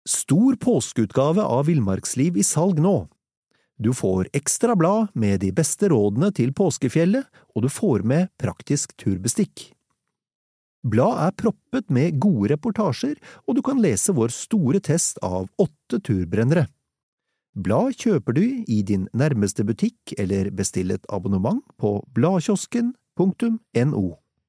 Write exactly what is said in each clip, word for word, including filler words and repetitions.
Stor påskeutgave av Villmarksliv i salg nå. Du får ekstra blad med de beste rådene til påskefjellet, og du får med praktisk turbestikk. Blad er proppet med gode reportasjer, og du kan lese vår store test av åtte turbrennere. Blad kjøper du i din nærmeste butikk eller bestill et abonnement på bladkiosken punktum no.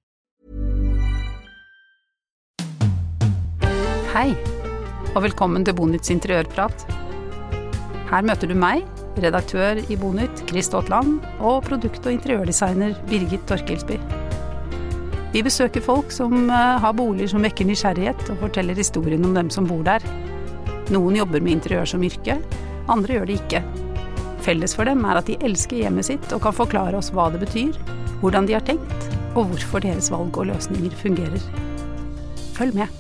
Hei, og velkommen til Bonytts interiørprat. Her møter du meg, redaktør i Bonytt, Chris Stotland, og produkt- og interiørdesigner Birgit Torkelsby. Vi besøker folk som har boliger som vekker nysgjerrighet og forteller historien om dem som bor der. Noen jobber med interiør som yrke, andre gjør det ikke. Felles for dem er at de elsker hjemmet sitt og kan forklare oss hva det betyr, hvordan de har tenkt, og hvorfor deres valg og løsninger fungerer. Følg med.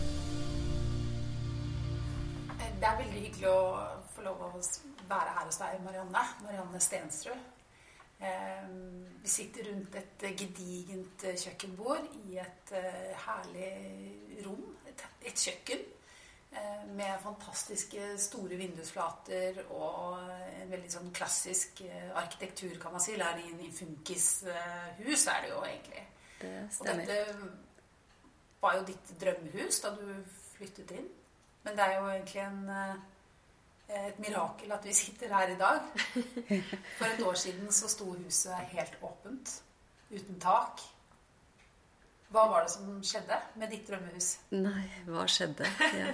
Det er veldig hyggelig å få lov å være her hos deg, Marianne. Marianne Stensrud. Vi sitter rundt et gedigent kjøkkenbord i et herlig rom, et, et kjøkken, med fantastiske store vindusflater og en veldig sånn klassisk arkitektur, kan man si. Eller i funkishus er det jo egentlig. Det stemmer. Og dette var jo ditt drømmehus da du flyttet inn. Men det er jo egentlig en... et mirakel at vi sitter her i dag. For et år siden så sto huset helt åpent, uten tak. Hva var det som skjedde med ditt drømmehus? Nei, hva skjedde? Ja,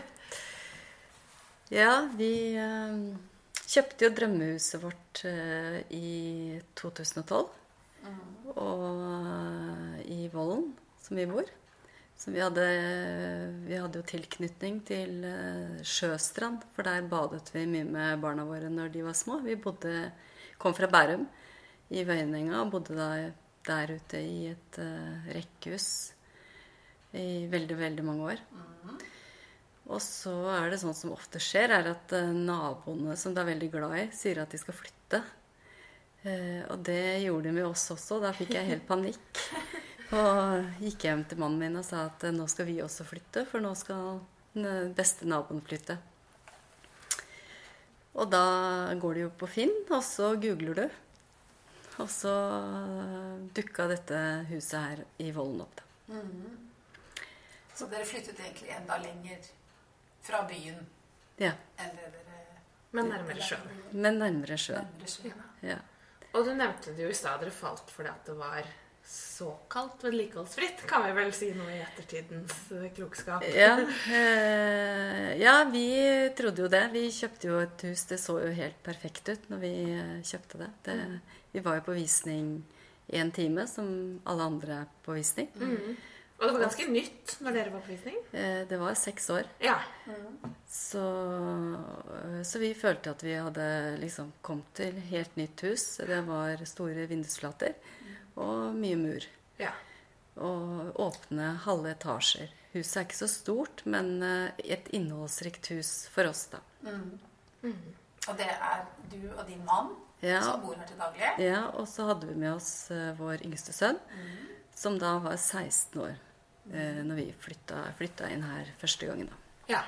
ja vi eh, kjøpte jo drømmehuset vårt eh, i to tusen og tolv. Mm. Og eh, i Vollen, som vi bor. Så vi hadde, vi hadde jo tilknytning til uh, Sjøstrand, for der badet vi mye med barna våre når de var små. Vi bodde, kom fra Bærum i Vøyenenga og bodde da, der ute i et uh, rekkehus i veldig, veldig mange år. Mm-hmm. Og så er det sånn som ofte skjer, er at uh, naboene som de er veldig glad i, sier at de skal flytte. Uh, og det gjorde de med oss også, da fikk jeg helt panikk. Og gikk hjem til mannen min og sa at nå skal vi også flytte, for nå skal den beste naboen flytte. Og da går du jo på Finn, og så googler du. Og så dukket dette huset her i Vollen opp. Mm-hmm. Så dere flyttet egentlig enda lenger fra byen? Ja. Eller dere... Men nærmere sjøen. Men nærmere sjøen. Nærmere sjøen. Ja. Og du nevnte det jo i stedet, dere falt fordi at det var... såkalt vedlikeholdsfritt, kan vi vel si noe i ettertidens klokskap. Ja, eh, ja, vi trodde jo det. Vi kjøpte jo et hus, det så jo helt perfekt ut når vi kjøpte det. det vi var jo på visning i en time, som alle andre er på visning. Mm. Og det var ganske og, nytt når dere var på visning? Eh, det var seks år. Ja. Mm. Så, så vi følte at vi hadde liksom kommet til helt nytt hus. Det var store vindusflater. Og mye mur. Ja. Og åpne halve etasjer. Huset er ikke så stort, men et innholdsrikt hus for oss da. Mm. Mm. Og det er du og din mann ja. Som bor her til daglig? Ja, og så hadde vi med oss uh, vår yngste sønn, mm. som da var seksten år, uh, når vi flyttet, flyttet inn her første gangen da. Ja.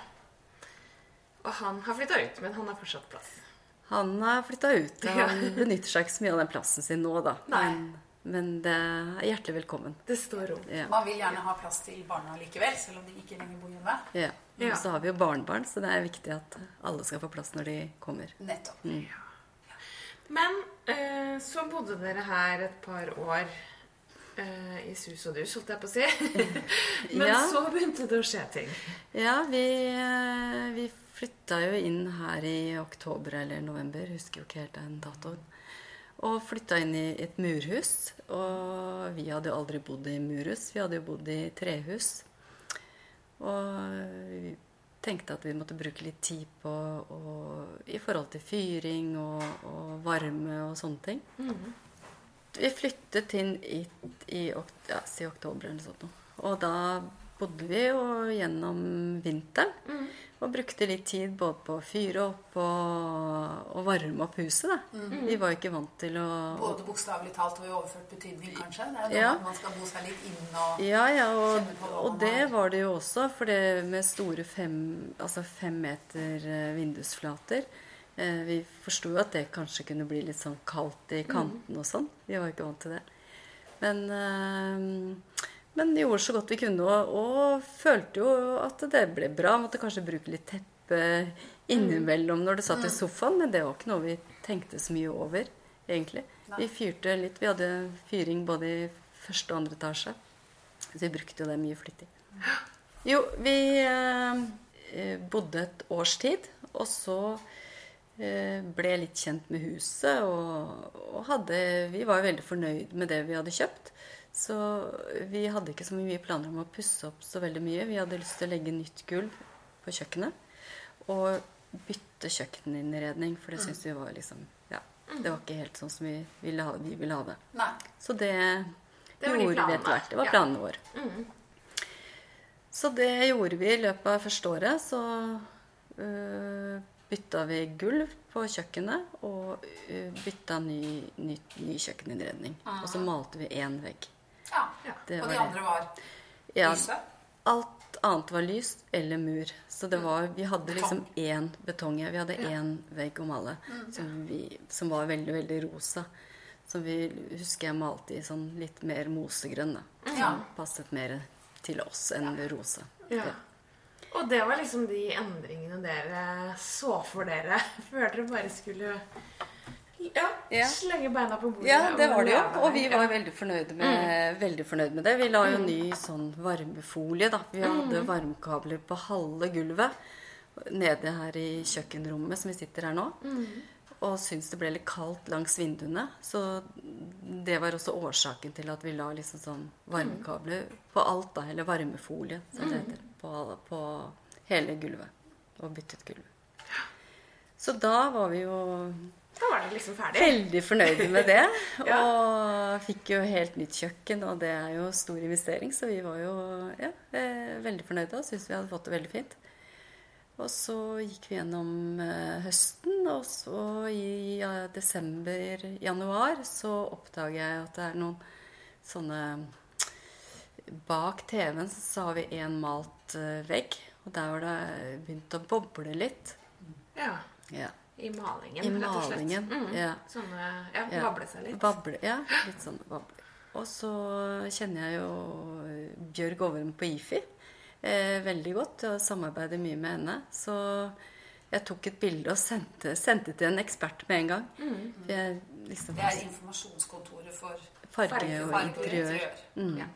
Og han har flyttet ut, men han har fortsatt plass. Han har flyttet ut. Han benytter seg ikke så mye av den plassen sin nå da. Nei. Men, Men det er hjertelig velkommen. Det står rom. Ja. Man vil gjerne ha plass til barna likevel, selv om de ikke lenger bor hjemme. Ja. Ja. Og så har vi jo barnebarn, så det er viktig at alle skal få plass når de kommer. Nettopp. Mm. Ja. Men eh, så bodde dere her et par år eh, i sus og dus, holdt jeg på å si. Men ja. Så begynte det å skje ting. Ja, vi, vi flyttet jo inn her i oktober eller november, husker jo ikke helt den datoen. Og flyttet inn i et murhus, og vi hadde jo aldri bodd i murhus, vi hadde jo bodd i trehus. Og vi tenkte at vi måtte bruke litt tid på, og, i forhold til fyring og, og varme og sånne ting. Mm. Vi flyttet inn i, i ja, i oktober eller sånt. Og da bodde vi jo gjennom vinteren. Mm. Og brukte litt tid både på å fyre opp og, og varme opp huset. Da. Mm. Vi var jo ikke vant til å... Både bokstavelig talt og i overført betydning, kanskje. Det er jo Ja. at man skal bo seg litt inn og Ja, ja, og, kjenne på hva og man det har. var det jo også, for det med store fem, altså fem meter eh, vindusflater. Eh, vi forsto jo at det kanskje kunne bli litt sånn kaldt i kanten og sånn. Vi var jo ikke vant til det. Men, eh, men vi gjorde så godt vi kunne, og, og følte jo at det ble bra. Måtte kanskje bruke litt teppe innimellom når du satt i sofaen, men det var ikke noe vi tenkte så mye over, egentlig. Nei. Vi fyrte litt. Vi hadde fyring både i første og andre etasje. Så vi brukte jo det mye flittig. Jo, vi eh, bodde et års tid, og så eh, ble jeg litt kjent med huset, og, og hadde, vi var jo veldig fornøyd med det vi hadde kjøpt. Så vi hadde ikke så mye planer om å pusse opp så veldig mye. Vi hadde lyst til å legge nytt gulv på kjøkkenet, og bytte kjøkkeninnredning, for det synes vi var liksom, ja, det var ikke helt sånn som vi ville ha, vi ville ha det. Nei. Så det, Det var de gjorde vi planene. etter hvert. Det var Ja. planen vår. Mm. Så det gjorde vi i løpet av første året. Så øh, bytta vi gulv på kjøkkenet og øh, bytta ny, ny, ny kjøkkeninnredning. Og så malte vi én vegg. Ja. Ja. Det Og var de det. andre var Ja, lyse. alt annet var lys eller mur. Så det var, vi hadde liksom én betong. Vi hadde én vegg å male som, vi, som var veldig, veldig rosa. Som vi husker jeg malte i sånn litt mer mosegrønn. Da. Som Ja. passet mer til oss enn rosa. Ja. Og det var liksom de endringene dere så for dere før dere bare skulle ja, Ja. slenge beina på bordet. Ja, det var det jo. leve Og vi der. var veldig fornøyde med, veldig fornøyd med det. Vi la jo ny sånn varmefolie, da. Vi hadde varmekabler på halve gulvet nede her i kjøkkenrommet som vi sitter her nå. Og syntes det ble litt kaldt langs vinduene. Så det var også årsaken til at vi la liksom sånn varmekabler på alt, da. Eller varmefolie, som det heter. På, på hele gulvet. Og byttet gulv. Så da var vi jo Da var det liksom ferdig. veldig fornøyde med det. Ja. Og fikk jo helt nytt kjøkken, og det er jo stor investering. Så vi var jo ja, eh, veldig fornøyde og syntes vi hadde fått det veldig fint. Og så gikk vi gjennom eh, høsten, og så i ja, desember, januar, så oppdager jeg at det er noen sånne bak T V-en så har vi en malt eh, vegg, og der var det begynt å boble litt. Ja. Ja. I malingen, I rett og slett. malingen, Mm. ja. Sånne, ja, Ja. bable seg litt. Bable, ja, litt sånn bable. Og så kjenner jeg jo Bjørg Overum på I F I eh, veldig godt, og samarbeider mye med henne. Så jeg tok et bilde og sendte, sendte til en ekspert med en gang. For jeg liksom, Det er informasjonskontoret for farge farge og farge og interiør. interiør. Mm. Ja.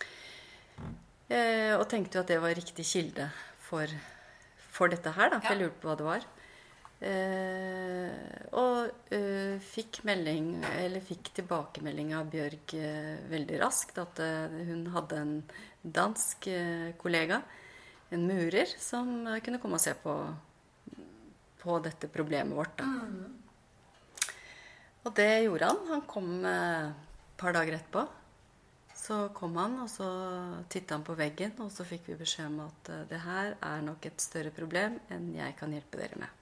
Eh, og tenkte jo at det var riktig kilde for, for dette her, da. For jeg Ja. lurte på hva det var. Eh, og eh, fikk melding, eller fikk tilbakemelding av Bjørg eh, veldig raskt at eh, hun hadde en dansk eh, kollega, en murer, som eh, kunne komme og se på, på dette problemet vårt. Da. Og det gjorde han. Han kom eh, et par dager etterpå. Så kom han, og så tittet han på veggen, og så fikk vi beskjed om at uh, det her er nok et større problem enn jeg kan hjelpe dere med.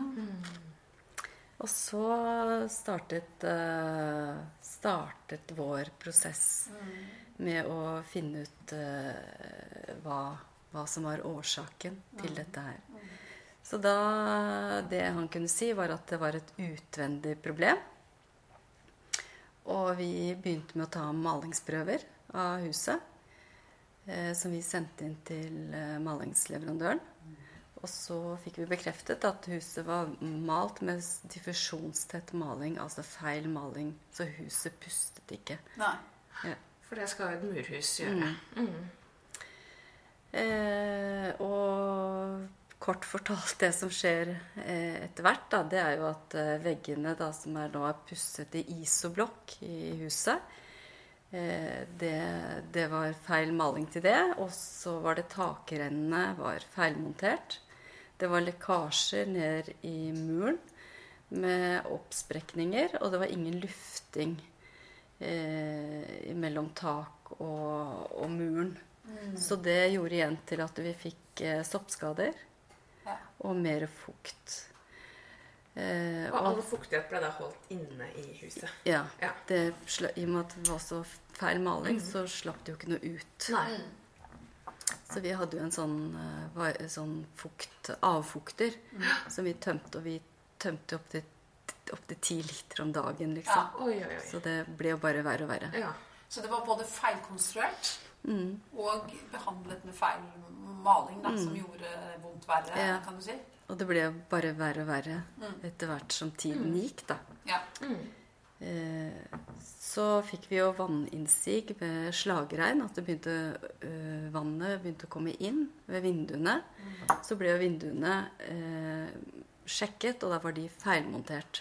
Og så startet, uh, startet vår prosess med å finne ut uh, hva, hva som var årsaken til dette her. Så da, det han kunne si var at det var et utvendig problem. Og vi begynte med å ta malingsprøver av huset, eh, som vi sendte inn til eh, malingsleverandøren. Og så fikk vi bekreftet at huset var malt med diffusjonstett maling, altså feil maling, så huset pustet ikke. Nei. Ja. For det skal jo et murhus gjøre. Mm. Eh, og kort fortalt det som skjer eh, etter hvert, da, det er jo at eh, veggene da, som er nå er pusset i isoblokk i huset, eh, det, det var feil maling til det, og så var det takrennene var feilmontert. Det var lekkasjer ned i muren med oppsprekninger, og det var ingen lufting eh, mellom tak og, og muren. Så det gjorde igjen til at vi fikk eh, soppskader Ja. og mer fukt. Eh, Og all fuktighet ble da holdt inne i huset. ja, Ja. det, sla- i og med at det var så feil maling, så slapp det jo ikke noe ut. Nei. Så vi hadde jo en sånn, eh, va- sånn fukt, avfukter som vi tømte, og vi tømte opp til, opp til ti liter om dagen, liksom. Oi, oi, oi. Så det ble jo bare verre og verre. Ja. Så det var både feilkonstruert Mm. og behandlet med feil maling, da, som gjorde vondt verre, Ja. kan du si. Og det ble bare verre og verre etter hvert som tiden gikk, da. Ja. Eh, så fikk vi jo vanninnsig ved slagregn, at det begynte, øh, vannet begynte å komme inn ved vinduene. Så ble jo vinduene eh, sjekket, og da var de feilmontert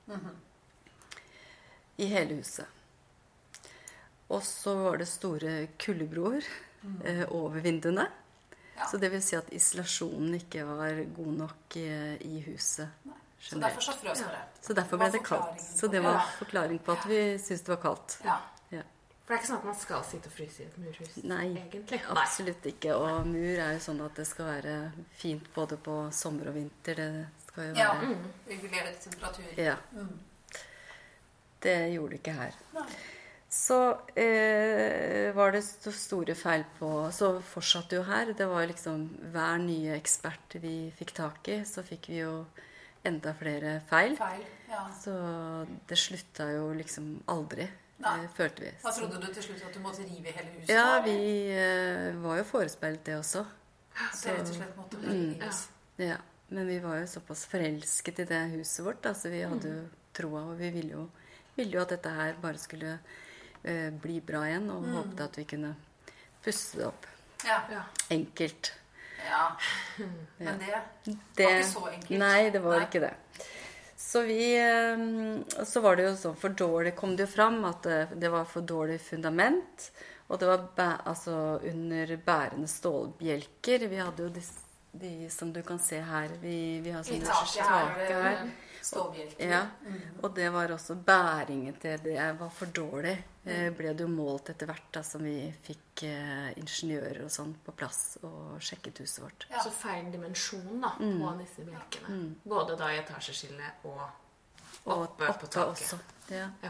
i hele huset. Og så var det store kuldebroer eh, over vinduene. Ja. Så det vil si at isolasjonen ikke var god nok eh, i huset. Så derfor så frøs det. Så derfor ble det kaldt. Så det var forklaring på at vi syntes det var kaldt. Ja. Ja. For det er ikke sånn at man skal sitte og fryse i et murhus, Nei, egentlig. absolutt ikke. Og mur er jo sånn at det skal være fint både på sommer og vinter. Det skal jo Ja. være Regulere temperatur. Ja. Mm. Det gjorde det ikke her. Nei. Så eh, var det sto- store feil på. Så fortsatte jo her. Det var liksom hver nye ekspert vi fikk tak i, så fikk vi jo enda flere feil. Feil. Ja. Så det slutta jo liksom aldri, Nei. eh, følte vi. Da trodde du til slutt at du måtte rive hele huset? Ja, da, vi eller? eh, var jo forespeilet det også. At det rett og slett måtte bli rives. Ja, men vi var jo såpass forelsket i det huset vårt. Altså vi hadde jo troa, og vi ville jo, ville jo at dette her bare skulle eh, bli bra igjen, og håpet at vi kunne pusse det opp. Ja. Ja. Enkelt. ja. Men det Det, var ikke så enkelt. Nei, det var Nei. ikke det. Så vi eh, Så var det jo sånn for dårlig, kom det jo fram at det, det var for dårlig fundament. Og det var bæ, altså under bærende stålbjelker. Vi hadde jo de, de som du kan se her. Vi, vi har I sånne taket her, tak her. stålbjelker. Ja, og det var også bæringen til det var for dårlig. Eh, ble det jo målt etter hvert da, som vi fikk eh, ingeniører og sånn på plass og sjekket huset vårt. Ja. Så feil dimensjon da, på disse bjelkene. Både da i etasjeskillet og Og oppe på oppe taket. også. Ja. Ja.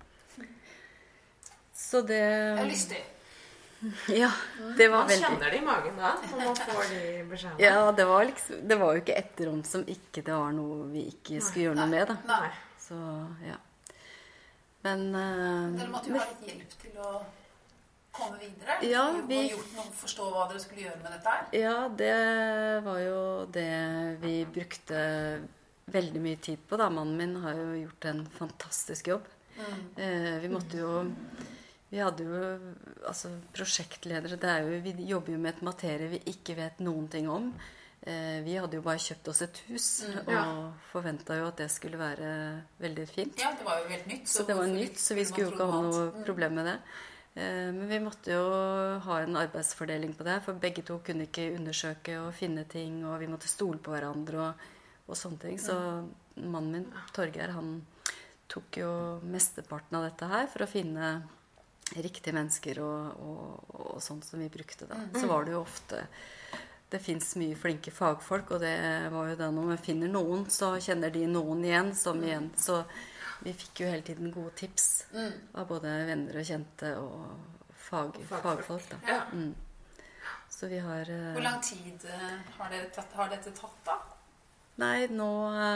Så det Det er lystig. Ja, det var Man veldig kjenner det i magen da, når man får de beskjedene. Ja, det var liksom Det var jo ikke etterom som ikke det var noe vi ikke skulle gjøre noe med, da. Nei. Så ja. Men eh, Dere måtte jo ha litt hjelp til å komme videre. Ja, vi... vi- Og gjort noe, forstå hva dere skulle gjøre med dette her. Ja, det var jo det vi brukte veldig mye tid på, da. Mannen min har jo gjort en fantastisk jobb. Eh, vi måtte jo Vi hadde jo altså prosjektledere. Det er jo, vi jobber jo med et materie vi ikke vet noen ting om. Eh, vi hadde jo bare kjøpt oss et hus og ja. forventa jo at det skulle være veldig fint. Ja, det var jo helt nytt. Så det var hvorfor nytt, så vi man skulle jo tro ikke ha at- noe problem med det. Eh, Men vi måtte jo ha en arbeidsfordeling på det, for begge to kunne ikke undersøke og finne ting, og vi måtte stole på hverandre og, og sånne ting. Så mannen min, Torgeir, han tok jo mesteparten av dette her for å finne riktige mennesker og, og, og sånt som vi brukte da. Så var det jo ofte det finnes mye flinke fagfolk, og det var jo da når man finner noen, så kjenner de noen igjen som igjen. Så vi fikk jo hele tiden gode tips av både venner og kjente og fag, fagfolk. fagfolk. Da. Ja. Mm. Så vi har eh, Hvor lang tid eh, har, dere tatt, har dette tatt, da? Nei, nå,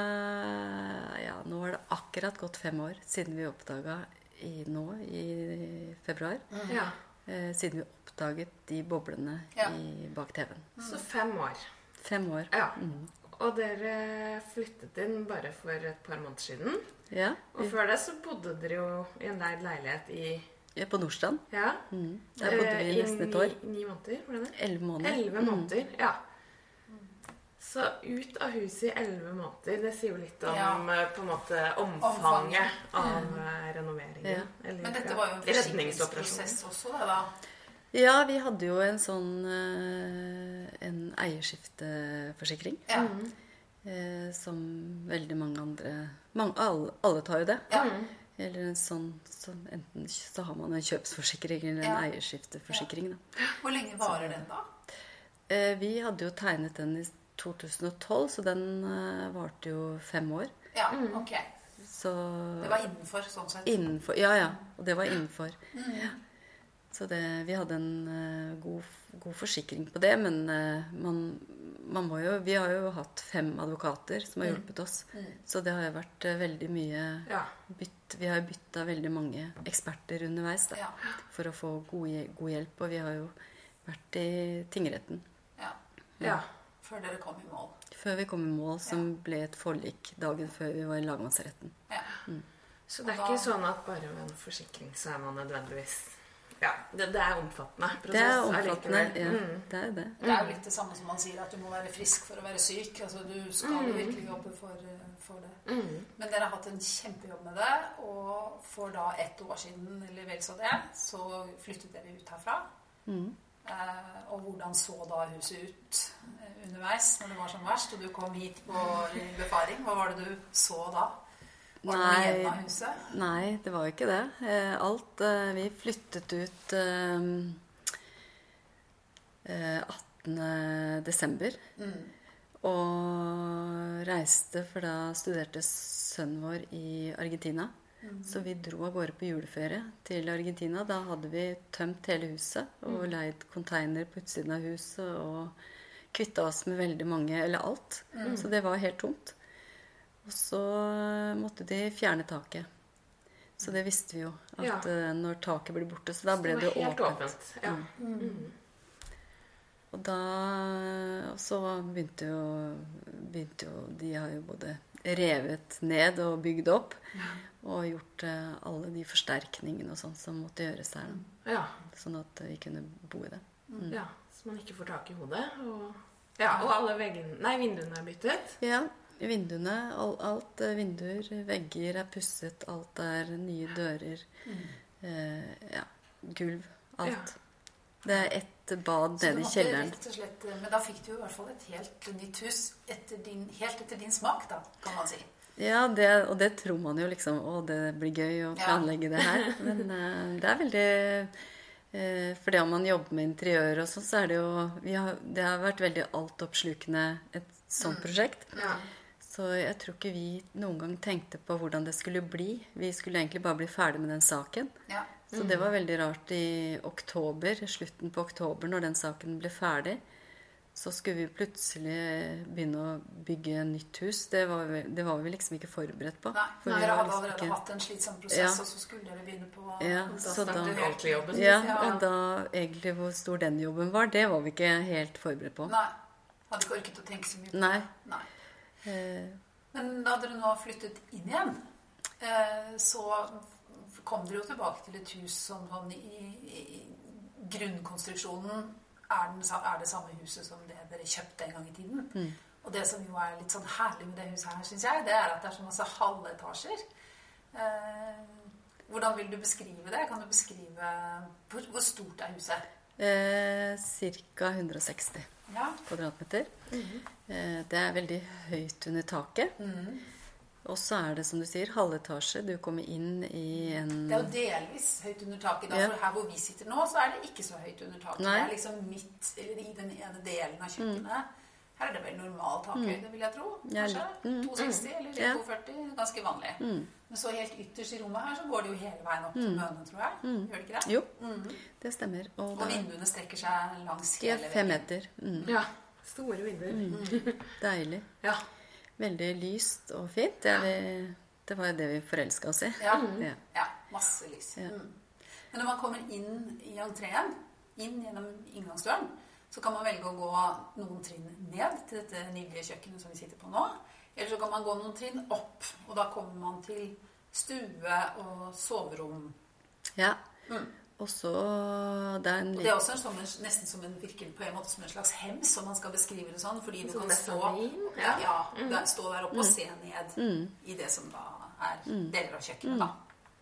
eh, ja, nå har det akkurat gått fem år siden vi oppdaga i, nå i februar. Ja. Eh, siden vi oppdaget de boblene Ja. i, bak T V-en. Så fem år. Fem år. Ja. Og dere flyttet inn bare for et par måneder siden. Ja, Og før det så bodde dere jo i en leid leilighet i vi er på Nordstrand. Ja. Mm. Der bodde vi eh, i nesten et ni, år. Ni måneder, var det det? Elleve måneder. Elleve måneder, ja. Så ut av huset i elleve måneder, det sier jo litt om Ja. eh, på en måte omfanget Omfanget. av eh, renoveringen. Ja. Eller, Men dette ja, var jo en redningsoperasjon. forsikringsprosess også, det da. Ja, vi hadde jo en sånn eh, en eierskifteforsikring. Ja. eh, Som veldig mange andre mange, alle, alle tar jo det. Ja. Eller en sånn, som enten så har man en kjøpsforsikring eller en Ja. eierskifteforsikring. Da. Hvor lenge varer den da? Eh, vi hadde jo tegnet den i to tusen og tolv, så den eh, varte jo fem år. Ja, ok. Så Det var innenfor, sånn sett. innenfor, ja, ja. Og det var innenfor. Ja. Så det, vi hadde en eh, god, god forsikring på det, men eh, man, man må jo, vi har jo hatt fem advokater som har hjulpet oss. Så det har jo vært eh, veldig mye Ja. bytt, vi har jo byttet veldig mange eksperter underveis da, Ja. for å få god, hje- god hjelp, og vi har jo vært i tingretten Ja. Ja. Før dere kom i mål. før vi kom i mål, som ble et forlik dagen før vi var i lagmannsretten. Ja. Så det er ikke sånn at bare med en forsikring så er man nødvendigvis Ja, det, det er omfattende prosess. Det er omfattende, allikevel. ja, Mm. det er det. Det er jo litt det samme som man sier, at du må være frisk for å være syk. Altså, du skal jo virkelig jobbe for, for det. Mm. Men dere har hatt en kjempejobb med det, og for da ett år siden, eller vel så det, så flyttet dere ut herfra. Mm. Eh, og hvordan så da huset ut eh, underveis når det var som verst, og du kom hit på befaring? Hva var det du så da? Var det noe Nei. igjen av huset? Nei, det var jo ikke det. Eh, Alt eh, Vi flyttet ut eh, eh, attende desember. Og reiste, for da studerte sønnen vår i Argentina. Så vi dro av gårde på juleferie til Argentina. Da hadde vi tømt hele huset og leid container på utsiden av huset og kvitta oss med veldig mange, eller alt. Så det var helt tomt. Og så måtte de fjerne taket. Så det visste vi jo, at Ja. eh, når taket ble borte, så da ble det, Det var helt åpent. åpent. Ja. Mm. Og da og så begynte jo, begynte jo De har jo både revet ned og bygd opp. Og gjort eh, alle de forsterkningene og sånn som måtte gjøres der. Da. Ja. Sånn at vi kunne bo i det. ja. Så man ikke får tak i hodet. Og, ja, og alle veggene Nei, vinduene er byttet. Ja, vinduene, all, alt eh, vinduer, vegger er pusset, alt er nye dører, eh, ja, gulv, alt. Det er ett bad Så du nede i måtte kjelleren. rett og slett, men da fikk du i hvert fall et helt nytt hus etter din, helt etter din smak, da, kan man si. Ja, det, og det tror man jo liksom, å, det blir gøy å Ja. planlegge det her. Men eh, det er veldig, eh, for det om man jobber med interiør og sånn, så er det jo, vi har, det har vært veldig altoppslukende et sånt prosjekt. Ja. Så jeg tror ikke vi noen gang tenkte på hvordan det skulle bli. Vi skulle egentlig bare bli ferdig med den saken. Ja. Så det var veldig rart i oktober, slutten på oktober, når den saken ble ferdig. Så skulle vi plutselig begynne å bygge nytt hus. Det var vi, det var vi liksom ikke forberedt på. Nei, For nei, vi dere var hadde liksom allerede ikke- hatt en slitsom prosess, Ja. og så skulle dere begynne på Ja, Da så da, startet egentlig jobben. ja, Ja. og da egentlig hvor stor den jobben var, det var vi ikke helt forberedt på. Nei. Hadde ikke orket å tenke så mye på Nei. det. Nei. Eh, Men da dere nå har flyttet inn igjen, eh, så kom dere jo tilbake til et hus som sånn i, i grunnkonstruksjonen er, den, sa- er det samme huset som det dere kjøpte en gang i tiden. Mm. Og det som jo er litt sånn herlig med det huset her, synes jeg, det er at det er så masse halvetasjer. Eh, hvordan vil du beskrive det? Kan du beskrive hvor, hvor stort er huset? eh, cirka hundre og seksti Ja. kvadratmeter. eh, det er veldig høyt under taket. Og så er det, som du sier, halvetasje. Du kommer inn i en Det er jo delvis høyt under taket. Da, Ja. for her hvor vi sitter nå, så er det ikke så høyt under taket. Nei. Det er liksom midt, eller i den ene delen av kjøkkenet. Her er det vel normal takhøyde, vil jeg tro. Ja, Kanskje? mm. to seksti eller Ja. to førti. Ganske vanlig. Men så helt ytterst i rommet her, så går det jo hele veien opp til mønene, tror jeg. Gjør det ikke det? Jo, det stemmer. Og Og det vinduene strekker seg langs er hele fem veggen. meter. Mm, Ja. Store vinduer. deilig. Ja. Veldig lyst og fint. Det, er vi, det var jo det vi forelska oss i. Ja. Ja. Ja, masse lys. Ja. Mm. Men når man kommer inn i entreen, inn gjennom inngangsdøren, så kan man velge å gå noen trinn ned til dette nydelige kjøkkenet som vi sitter på nå. Eller så kan man gå noen trinn opp, og da kommer man til stue og soverom. Ja. Mm. Og så det er en Og det er også en sånn, nesten som en, virker på en måte som en slags hems, om man skal beskrive det sånn, fordi du Som kan det stå, samin, ja, ja. ja, der, stå der oppe og se ned i det som da er deler av kjøkkenet, da.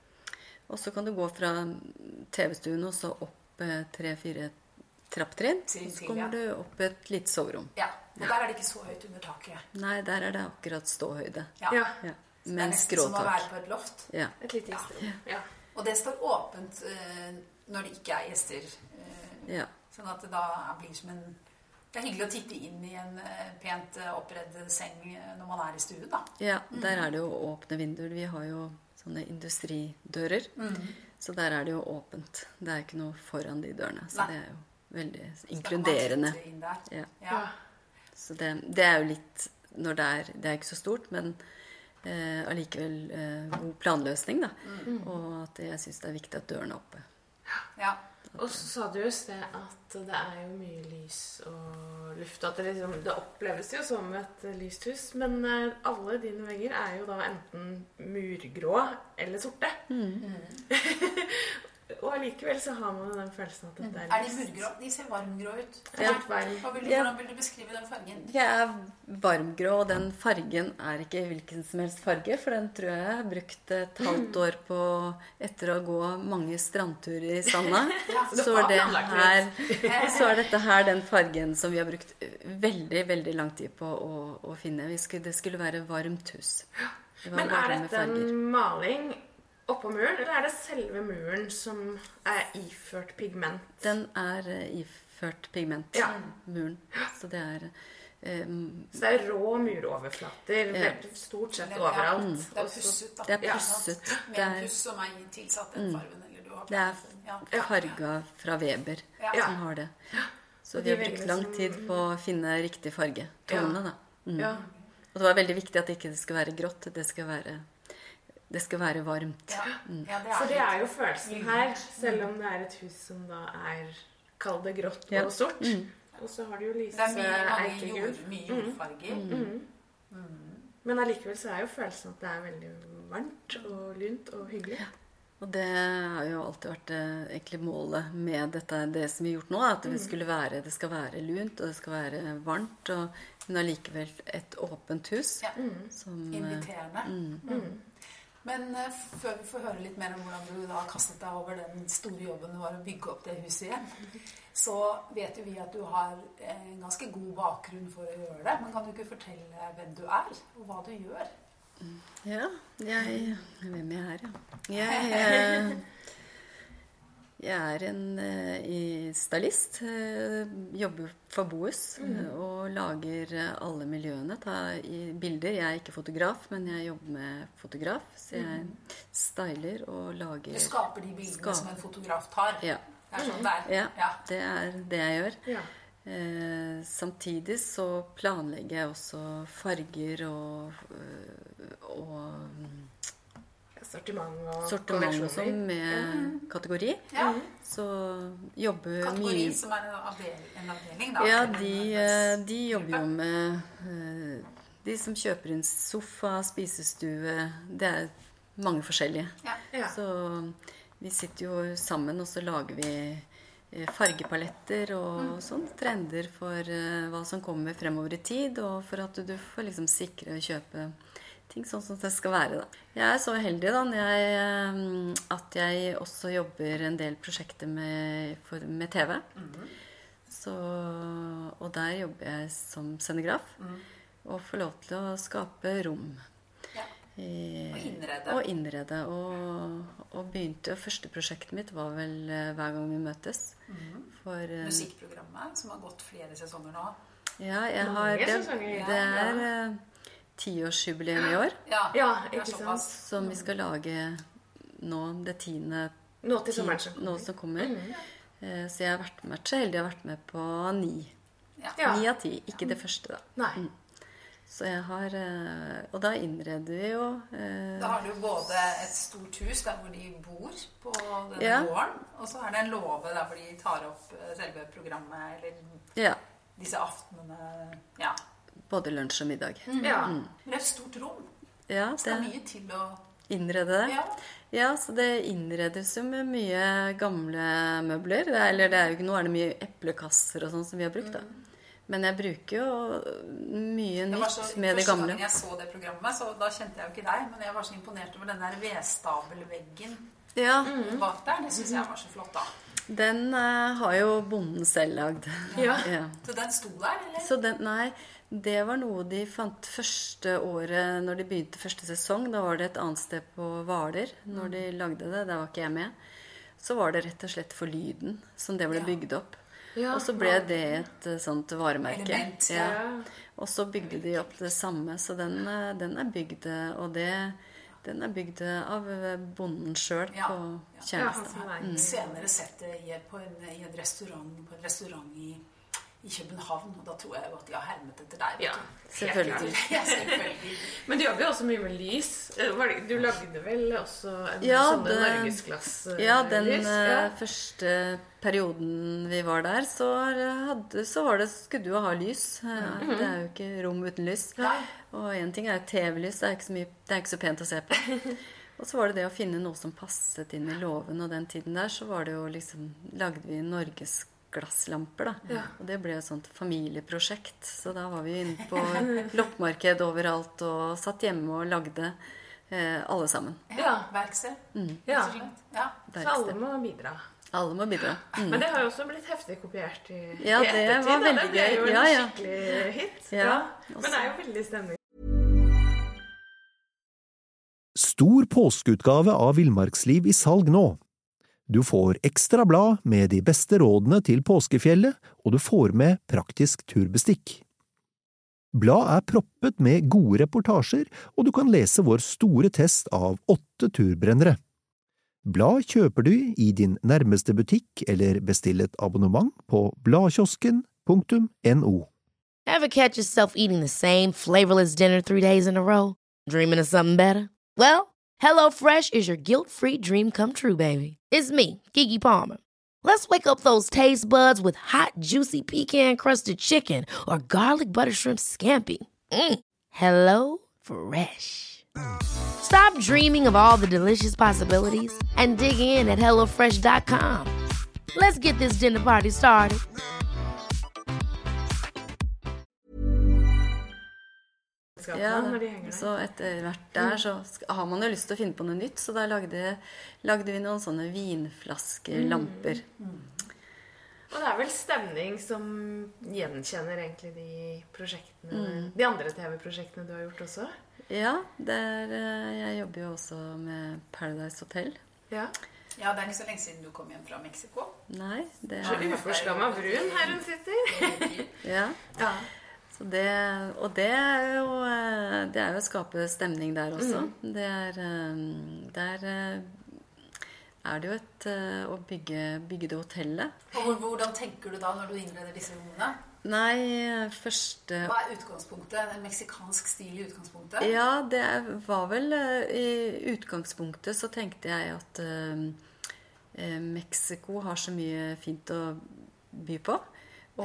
Og så kan du gå fra T V-stuen og så opp eh, tre-fire trapptrinn. Trinn Så til, kommer ja. du opp et lite soverom. Ja, og der er det ikke så høyt under taket. Nei, der er det akkurat ståhøyde. Ja. Ja. Ja. det er med en nesten som å være skråtak. på et loft. Ja. Et lite gjesterom. Ja. Og det står åpent eh, når det ikke er gjester. Eh, Ja. Sånn at det da blir som en... Det er hyggelig å titte inn i en eh, pent eh, oppredd seng eh, når man er i stuen, da. Ja, der er det jo åpne vinduer. Vi har jo sånne industridører, så der er det jo åpent. Det er ikke noe foran de dørene, så Nei. det er jo veldig Så da kan man inkluderende. titte inn der. Ja. Ja. Så det, det er jo litt når det er Det er ikke så stort, men eh, allikevel eh, god planløsning, da. Og at jeg syns det er viktig at dørene er oppe. Ja. Og så sa du jo i sted at det er jo mye lys og luft, og at det, liksom, det oppleves jo som et lyst hus, men eh, alle dine vegger er jo da enten murgrå eller sorte. Og allikevel så har man jo den følelsen at dette er Er de lyst. murgrå? De ser varmgrå ut. Ja, varm. Hva vil du, Ja. Hvordan vil du beskrive den fargen? Jeg er varmgrå, og den fargen er ikke hvilken som helst farge, for den tror jeg jeg har brukt et halvt år på etter å gå mange strandturer i Sanda. Så er, det her, så er dette her den fargen som vi har brukt veldig, veldig lang tid på å, å finne. Vi skulle, det skulle være varmt hus. Det var Men er varme dette farger. en maling oppå muren, eller er det selve muren som er iført pigment? Den er eh, iført pigment, Ja. muren. Så det er eh, Så det er rå muroverflater Ja. veldig stort sett Ja, overalt. Det er Og så- pusset, da. Det er Ja, pusset. sant? Med Det en er- puss som er tilsatt den farven. Eller du har Det er plantet den. Ja. farga fra Weber Ja. som har det. Så Og vi de har brukt veggene lang som- tid på å finne riktig farge. Tonene, da. Mm. Ja. Og det var veldig viktig at det ikke skal være grått. Det skal være, det skal være varmt. Ja. Ja, det er For det litt- er jo følelsen her, selv om det er et hus som da er, kall det grått Ja. og sort. Og så har du jo lyse Det er mye, mange eikegulv. jord, mye jordfarger. Men allikevel så er jo følelsen at det er veldig varmt og lunt og hyggelig. Og det har jo alltid vært eh, egentlig målet med dette, det som vi har gjort nå. At det, skulle være, det skal være lunt, og det skal være varmt. Og, men allikevel et åpent hus. Ja. Som, eh, Inviterende. Mm. Men eh, før vi får høre litt mer om hvordan du da har kastet deg over den store jobben det var å bygge opp det huset igjen, så vet jo vi at du har en ganske god bakgrunn for å gjøre det. Men kan du ikke fortelle hvem du er, og hva du gjør? Ja, jeg Hvem jeg er, ja. Jeg, eh, jeg er en eh, stylist. eh, Jobber for Bohus eh, og lager eh, alle miljøene. Tar i bilder. Jeg er ikke fotograf, men jeg jobber med fotograf. Så jeg styler og lager Du skaper de bildene Skap- som en fotograf tar. Ja. Det er sånn det er. Ja, Ja. det er det jeg gjør. Ja. Eh, samtidig så planlegger jeg også farger og, øh, og mm, Sortiment og sortiment og kolleksjoner. sånn med kategori. Ja. Så jobber Kategori mye som er en avdeling, en avdeling da. Ja, En de, eh, de jobber jo med eh, de som kjøper inn sofa, spisestue. Det er mange forskjellige. Ja. Ja. Så vi sitter jo sammen, og så lager vi eh, fargepaletter og sånn. Trender for eh, hva som kommer fremover i tid, og for at du får liksom sikre å kjøpe ting sånn som det skal være, da. Jeg er så heldig, da, når jeg, eh, at jeg også jobber en del prosjekter med, for, med T V. Så, og der jobber jeg som scenograf. Og får lov til å skape rom. Ja. Eh, Og innrede. Og innrede. Og, og begynte, og første prosjektet mitt var vel eh, Hver gang vi møtes. For eh, Musikkprogrammet som har gått flere sesonger nå. ja, jeg Mange har det, sesonger, ja. det er eh, tiårsjubileum i år. Ja, Ja, det er ikke sant? såpass. Som vi skal lage nå det tiende Nå til sommeren som nå kommer. som kommer. Eh, Så jeg har vært med, så heldig jeg har vært med på ni. Ja. Ja. Ni av ti. Ikke det første, da. Nei. Så jeg har eh, Og da innreder vi jo eh, Da har du både et stort hus der hvor de bor på denne Ja. gården, og så er det en låve der hvor de tar opp eh, selve programmet, eller Ja. disse aftenene. Ja. Både lunsj og middag. Ja. Men det er et stort rom. Ja, Det skal det mye til å innrede det. Ja. Ja, så det innredes jo med mye gamle møbler. Det er- Eller det er jo ikke, nå er det mye eplekasser og sånn som vi har brukt, da. Men jeg bruker jo mye Det var så, nytt med det Første gamle. gangen jeg så det programmet, så da kjente jeg jo ikke deg, men jeg var så imponert over den der vedstabelveggen Ja, bak der. Det syns jeg var så flott, da. den eh, har jo bonden selv lagd. Ja. Ja. Så den sto der, eller? Så den, nei, Det var noe de fant første året, når de begynte første sesong. Da var det et annet sted på Hvaler, når de lagde det. Der var ikke jeg med. Så var det rett og slett for lyden som det ble bygd opp. Ja, og så ble det et sånt varemerke. Element, ja. Og så bygde de opp det samme, så den, den er bygd, og det, den er bygd av bonden selv Ja, på ja. Kjærestad. Jeg har senere sett det i, på, en, i en restaurant, på en restaurant i, i København, og da tror jeg jo at de har hermet etter deg. Ja, selvfølgelig. Ja, selvfølgelig. Men du jobber jo også mye med lys. Du lagde vel også en Ja, sånn det- norgesklasse-lys? Ja, den ja. eh, første perioden vi var der, så, hadde, så var det, skulle du jo ha lys. Eh, Det er jo ikke rom uten lys. Nei. Og en ting er jo T V-lys, det er ikke så mye, det er ikke så pent å se på. Og så var det det å finne noe som passet inn i låven, og den tiden der så var det jo liksom, lagde vi Norges glasslamper da. Ja. Og det ble et sånt familieprosjekt. Så da var vi inne på loppmarked overalt og satt hjemme og lagde eh, alle sammen. Ja, verksted. Ja. Ja. Så alle må bidra. Alle må bidra. Mm. Men det har jo også blitt heftig kopiert i, Ja, i det ettertid. var da. veldig Det ble jo gøy. en Ja, ja. skikkelig hit. Ja, Ja. også. Men det er jo veldig stemning. Stor påskeutgave av Villmarksliv i salg nå. Du får ekstra blad med de beste rådene til påskefjellet, og du får med praktisk turbestikk. Blad er proppet med gode reportasjer, og du kan lese vår store test av åtte turbrennere. Blad kjøper du i din nærmeste butikk eller bestill et abonnement på bladkiosken punktum no. Ever catch yourself eating the same flavorless dinner three days in a row? Dreaming of something better? Well, HelloFresh is your guilt-free dream come true, baby. It's me, Keke Palmer. Let's wake up those taste buds with hot, juicy pecan-crusted chicken or garlic butter shrimp scampi. Mm. Hello Fresh. Stop dreaming of all the delicious possibilities and dig in at hello fresh dot com. Let's get this dinner party started. Ja, Når de henger der. så etter hvert der så sk- har man jo lyst til å finne på noe nytt, så da lagde, lagde vi noen sånne vinflaskelamper. Og det er vel stemning som gjenkjenner egentlig de prosjektene, de andre T V-prosjektene du har gjort også. Ja, der, eh, jeg jobber jo også med Paradise Hotel. Ja. Ja, det er ikke så lenge siden du kom hjem fra Mexico. Nei, det Så er uforskamma brun her hun sitter. ja. Ja. Så det, og det er jo eh, det er jo å skape stemning der også. Det er eh, Der eh, er det jo et eh, å bygge, bygge det hotellet. Og hvor- hvordan tenker du da når du innreder disse rommene? Nei, første Hva er utgangspunktet? En meksikansk stil i utgangspunktet? Ja, det er- var vel eh, I utgangspunktet så tenkte jeg at eh, eh, Mexico har så mye fint å by på. Og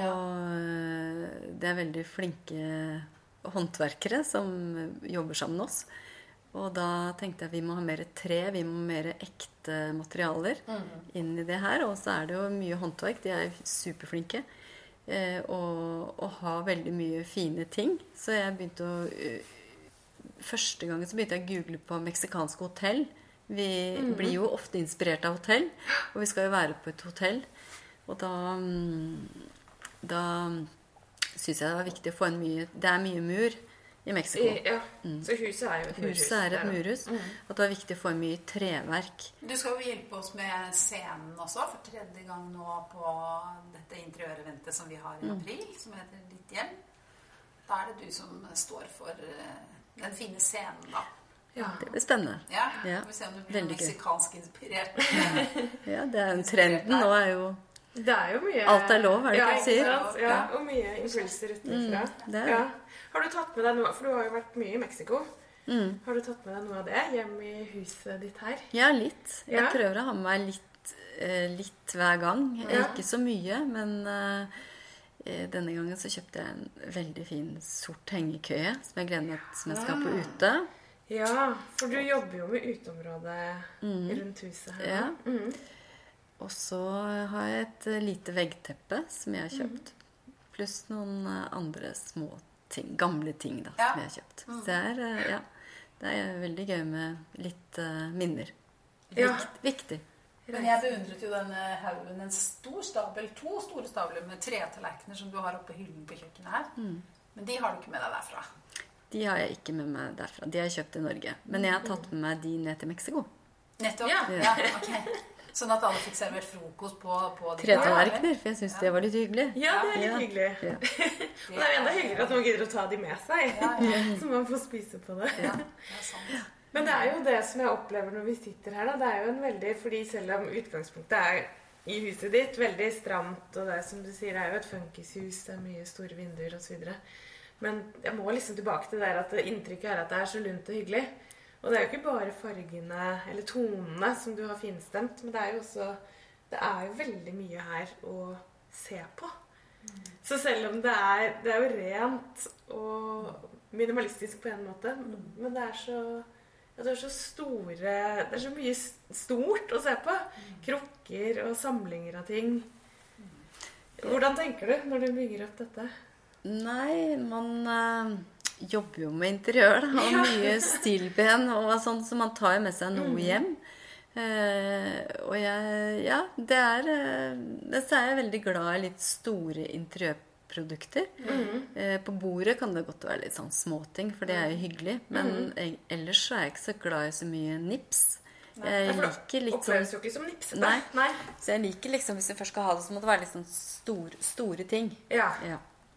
eh, det er veldig flinke håndverkere som jobber sammen med oss. Og da tenkte jeg vi må ha mer tre, vi må ha mer ekte materialer inn i det her. Og så er det jo mye håndverk, de er superflinke. Eh, og, og har veldig mye fine ting. Så jeg begynte å uh, Første gangen så begynte jeg å google på meksikanske hotell. Vi blir jo ofte inspirert av hotell, og vi skal jo være på et hotell. Og da mm, da synes jeg det var viktig å få en mye Det er mye mur i Mexico. I, ja. Så huset er jo et murhus. Huset er et der, da. murhus. At det var viktig å få en mye treverk. Du skal jo hjelpe oss med scenen også, for tredje gang nå på dette interiøreventet som vi har i april, som heter Ditt hjem. Da er det du som står for eh, den fine scenen, da. Ja. Det blir spennende. Ja, Ja, vi får se om det blir veldig gøy. meksikansk inspirert. Ja, det er jo trenden nå er jo Det er jo mye Alt er lov, er det ja, ikke det de sier? sant? Ja, og mye impulser utenfra. det er det. Ja. Har du tatt med deg noe, for du har jo vært mye i Mexico. Har du tatt med deg noe av det hjem i huset ditt her? Ja, litt. Jeg Ja. prøver å ha med meg litt, eh, litt hver gang. Ja. Ikke så mye, men eh, denne gangen så kjøpte jeg en veldig fin sort hengekøye som jeg gleder meg til som jeg skal på ute. Ja, for du jobber jo med uteområdet rundt huset her. Ja. nå. Mm. Og så har jeg et eh, lite veggteppe som jeg har kjøpt. Pluss noen eh, andre små ting, gamle ting da, Ja. som jeg har kjøpt. Så det er, eh, ja, det er veldig gøy med litt eh, minner. Ja. Vikt, viktig. Men jeg beundret jo denne haugen, en stor stabel, to store stabler med tretallerkener som du har oppe på hyllen på kjøkkenet her. Men de har du ikke med deg derfra? De har jeg ikke med meg derfra. De har jeg kjøpt i Norge. Men jeg har tatt med meg de ned til Mexico. Nettopp? Ja, ja ok. Sånn at alle fikk servert frokost på, på de Tre tallerkener, for jeg synes det var litt hyggelig. Ja, det er litt ja. hyggelig. Ja. Og det er enda hyggeligere at noen gidder å ta de med seg, ja, ja. Så man får spise på det. Ja, det er sant. Men det er jo det som jeg opplever når vi sitter her, da. Det er jo en veldig, fordi selv om utgangspunktet er i huset ditt veldig stramt, og det er, som du sier, det er jo et funkishus, det er mye store vinduer og så videre. Men jeg må liksom tilbake til det at inntrykket er at det er så lunt og hyggelig. Og det er jo ikke bare fargene eller tonene som du har finstemt, men det er jo også, det er jo veldig mye her å se på. Mm. Så selv om det er, det er jo rent og minimalistisk på en måte, mm. men det er så, ja, det er så store, det er så mye stort å se på. Mm. Krukker og samlinger av ting. Mm. Hvordan tenker du når du bygger opp dette? Nei, man... Uh... jobber jo med interiør da, og mye stilben og sånn, så man tar jo med seg noe hjem. Eh, og jeg, ja, det er, eh, så er jeg veldig glad i litt store interiørprodukter. Mm. Eh, på bordet kan det godt være litt sånn småting, for det er jo hyggelig, men mm. jeg, ellers så er jeg ikke så glad i så mye nips. Jeg liker litt oppleves jo ikke som nipsete. Nei. Nei, så jeg liker liksom, hvis jeg først skal ha det, så må det være litt sånn store, store ting. Ja. Ja.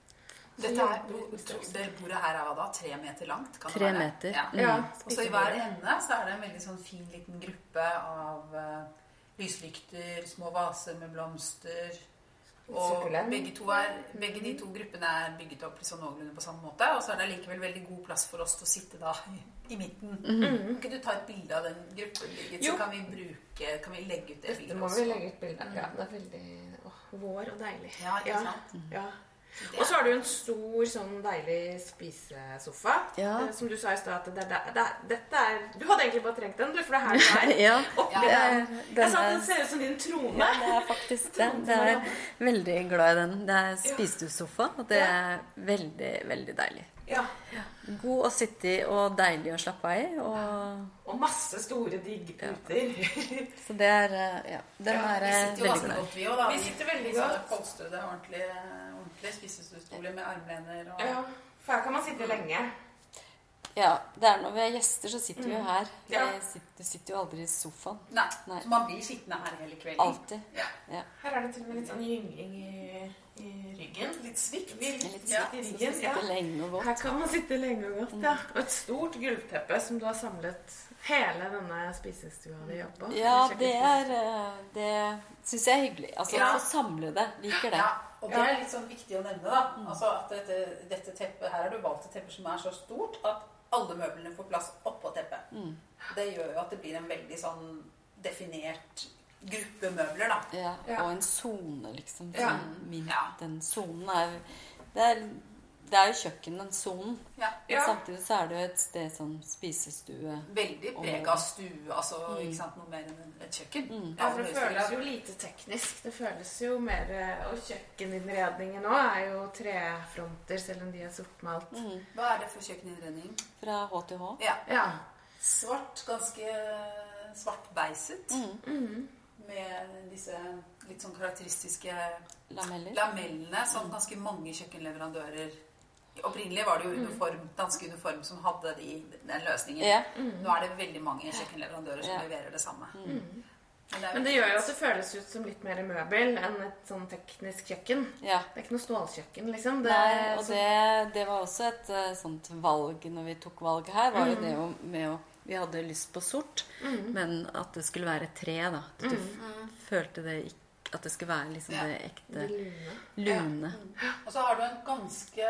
Dette er, det bordet her er da tre meter langt, kan tre det være? Meter. Ja. Mm. Ja. Og så i hver ende så er det en veldig sånn fin liten gruppe av uh, lyslykter, små vaser med blomster. Og begge, to er, begge de to gruppene er bygget opp liksom noenlunde på samme måte. Og så er det likevel veldig god plass for oss til å sitte da i, i midten. Mm-hmm. Kan ikke du ta et bilde av den gruppen, Birgit, så kan vi bruke, kan vi legge ut det bildet også? Dette må vi legge ut bildet. Ja, det er veldig åh, vår og deilig. Ja, ikke sant? Ja, ja. Og så har du en stor, sånn deilig spisesofa. Ja. Eh, som du sa i sted, at det, det, det, dette er... Du hadde egentlig bare trengt den, du, for det her du er. Ja. Oppi ja, den. Jeg sa at den ser ut som din trone. Ja, det er faktisk det. Det er veldig glad i den. Det er spisesofa, og det er veldig, veldig deilig. Ja. God å sitte i, og deilig å slappe av i. Og, og masse store, digge puter. Ja. Så det er, ja, den ja, er veldig glad. Vi, også, vi sitter veldig godt. Polstrede, ordentlig, ordentlig spisestoler med armlener. Og... Ja, for her kan man sitte lenge. Ja, det er når vi er gjester, så sitter vi jo her. Ja. Sitter, du sitter jo aldri i sofaen. Nei, Nei. Så man blir sittende her hele kvelden. Alltid. Ja. Ja. Her er det til og med litt sånn gynging i, i ryggen. Litt svikt. Litt svikt ja. i ryggen. Ja. Lenge og godt. Her kan man sitte lenge og godt, ja. Og et stort gulvteppe som du har samlet hele denne spisestua di opp på. Ja, det er, det synes jeg er hyggelig. Altså, ja. Å samle det, liker det. Ja. Og det er litt sånn viktig å nevne da. Altså at dette, dette teppet, her har du valgt et teppe som er så stort at alle møblene får plass oppå teppet. Mm. Det gjør jo at det blir en veldig sånn definert gruppe møbler da. Ja, ja. Og en zone liksom. Ja. Min, ja. Den zonen er det, er det er jo kjøkken, den zonen. Ja. Men samtidig så er det jo et sted sånn spisestue. Veldig preg av stue, altså mm. ikke sant, noe mer enn et kjøkken. Mm. Ja, for det føles jo lite teknisk. Det føles jo mer, og kjøkkeninnredningen nå er jo trefronter, selv om de er sortmalt. Mm. Hva er det for kjøkkeninnredning? Fra H til H. Ja. ja. Svart, ganske svart beiset. Mm. Mm. Med disse litt sånn karakteristiske Lameller. lamellene som ganske mange kjøkkenleverandører. Opprinnelig var det jo uniform, dansk uniform som hadde de, den løsningen. Ja. Mm. Nå er det veldig mange kjøkkenleverandører som ja. leverer det samme. Mm. Men, det, Men det gjør jo at det føles ut som litt mer møbel enn et sånn teknisk kjøkken. Ja. Det er ikke noe stålkjøkken, liksom. Det, Nei, og det, det var også et uh, sånt valg når vi tok valget her, var jo mm. det jo med å vi hadde lyst på sort, mm. men at det skulle være tre da. At du mm. følte det ikke, at det skulle være liksom ja. det ekte lune. lune. Ja. Og så har du en ganske,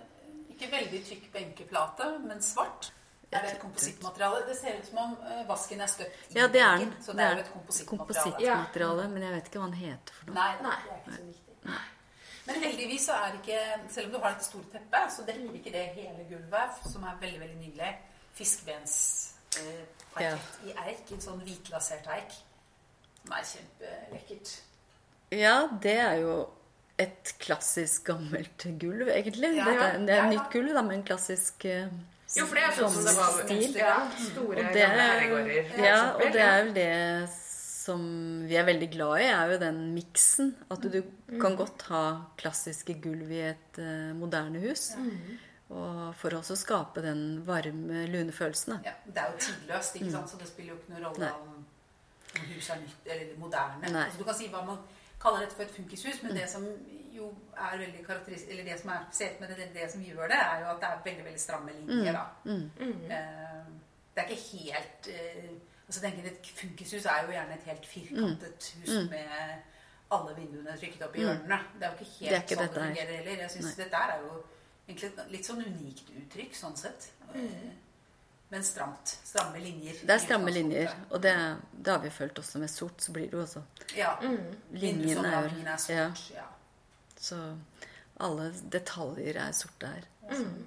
ikke veldig tykk benkeplate, men svart. Er det et komposittmateriale? Det ser ut som om vasken er støpt i ja, det er benken, så det, det er jo et komposittmateriale. komposittmateriale. Men jeg vet ikke hva den heter for noe. Nei, nei, det er ikke så viktig. Nei. Men heldigvis så er ikke, selv om du har dette store teppet, så dekker ikke det hele gulvet, som er veldig, veldig nydelig. Fiskebens eh, parkett ja. i eik, en sånn hvitlasert eik, som er kjempelekkert. Ja, det er jo et klassisk gammelt gulv, egentlig. Ja, det, er, det er ja, nytt gulv, da, med en klassisk uh, jo, for det er sånn som det var stil. Ja, store og det, gamle herregårder. Ja, og det er vel det som vi er veldig glad i, er jo den miksen. At du, du mm. kan godt ha klassiske gulv i et uh, moderne hus. Mm. Og for oss å skape den varme, lune følelsen. Ja, det er jo tidløst, ikke sant? Så det spiller jo ikke noen rolle om, om huset er nytt eller moderne. Altså, du kan si hva man kaller dette for et funkishus, men mm. det som jo er veldig karakteristisk, eller det som er spesielt med det, det som gjør det, er jo at det er veldig, veldig stramme linjer, da. Mm. Mm. Uh, det er ikke helt... Uh, altså, tenker jeg, et funkishus er jo gjerne et helt firkantet hus mm. med alle vinduene trykket opp i hjørnene. Det er jo ikke helt det ikke sånn det fungerer heller. Jeg synes Nei. Dette er jo egentlig litt sånn unikt uttrykk, sånn sett. Mm. Men stramt. Stramme linjer. Det er stramme linjer, og det, det har vi følt også med sort, så blir det jo også. Ja. Mm. Linjen er, er sort, ja. ja. Så alle detaljer er sorte her. Mm.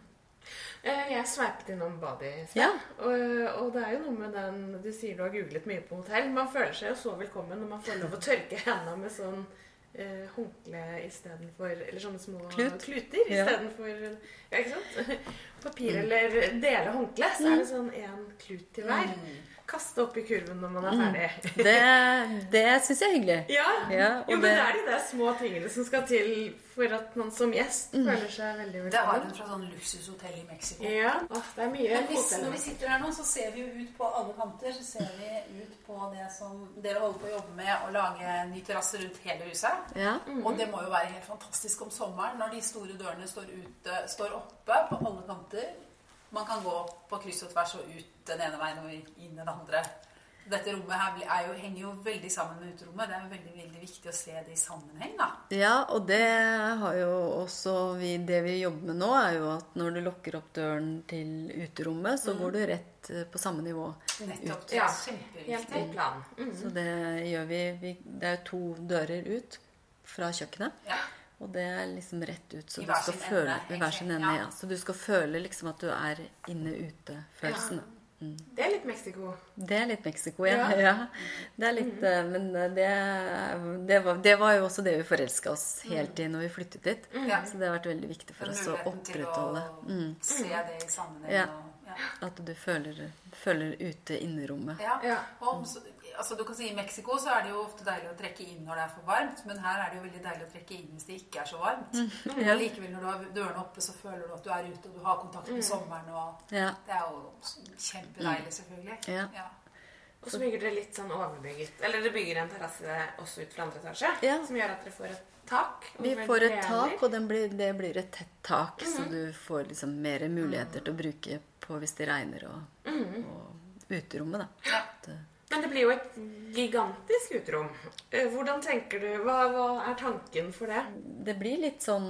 Jeg sveipet innom badet i sted, ja. og, og det er jo noe med den, du sier du har googlet mye på hotell, man føler seg jo så velkommen når man får lov å tørke hendene med sånn eh, håndkle i stedet for, eller sånne små Klut. kluter i stedet for, ja, ikke sant? Papir mm. eller dele håndkle, så er det sånn en klut til hver. Mm. Kaste opp i kurven når man er ferdig. Mm. Det, det synes jeg er hyggelig. Ja, ja jo, men det, det er de der små tingene som skal til for at man som gjest mm. føler seg veldig velkommen. Det har hun fra sånn luksushotell i Mexico. Ja, Åh, det er mye. Men hvis, når vi sitter her nå, så ser vi jo ut på alle kanter, så ser vi ut på det som dere holder på å jobbe med, å lage ny terrasse rundt hele huset. Ja. Mm. Og det må jo være helt fantastisk om sommeren, når de store dørene står, ute, står oppe på alle kanter. Man kan gå på kryss og tvers og ut den ene veien og inn den andre. Dette rommet her er jo, henger jo veldig sammen med uterommet. Det er jo veldig, veldig viktig å se det i sammenheng, da. Ja, og det har jo også vi, det vi jobber med nå, er jo at når du lukker opp døren til uterommet, så mm. går du rett på samme nivå. Nettopp, det er kjempeviktig. Helt i plan. Mm. Så det gjør vi, vi, det er jo to dører ut fra kjøkkenet. Ja. Og det er liksom rett ut, så I du skal føle, ende, i hver sin ende, ja. Ja. Så du skal føle liksom at du er inne-ute-følelsen. Ja. Mm. Det er litt Mexico. Det er litt Mexico, ja. ja. ja. Det er litt, mm. men det, det, var, det var jo også det vi forelsket oss helt i når vi flyttet dit. Mm. Så det har vært veldig viktig for oss å opprettholde. Mm. Se det i sammenheng. Ja. Og, ja. At du føler, føler ute innerommet. Ja, ja. Og, altså, du kan si I Mexico så er det jo ofte deilig å trekke inn når det er for varmt, men her er det jo veldig deilig å trekke inn hvis det ikke er så varmt. Mm. Ja. Og likevel når du har dørene oppe, så føler du at du er ute, og du har kontakt med sommeren, og ja. Det er jo kjempedeilig, selvfølgelig. Ja. Ja. Og så bygger dere litt sånn overbygget, eller dere bygger en terrasse også ut fra andre etasje, ja. Som gjør at dere får et tak. Vi får et tak, og den blir, det blir et tett tak, mm. så du får liksom mer muligheter til å bruke på hvis det regner, og, mm. og uterommet, da. Ja. Det, Men det blir jo et gigantisk uterom. Hvordan tenker du? Hva, hva er tanken for det? Det blir litt sånn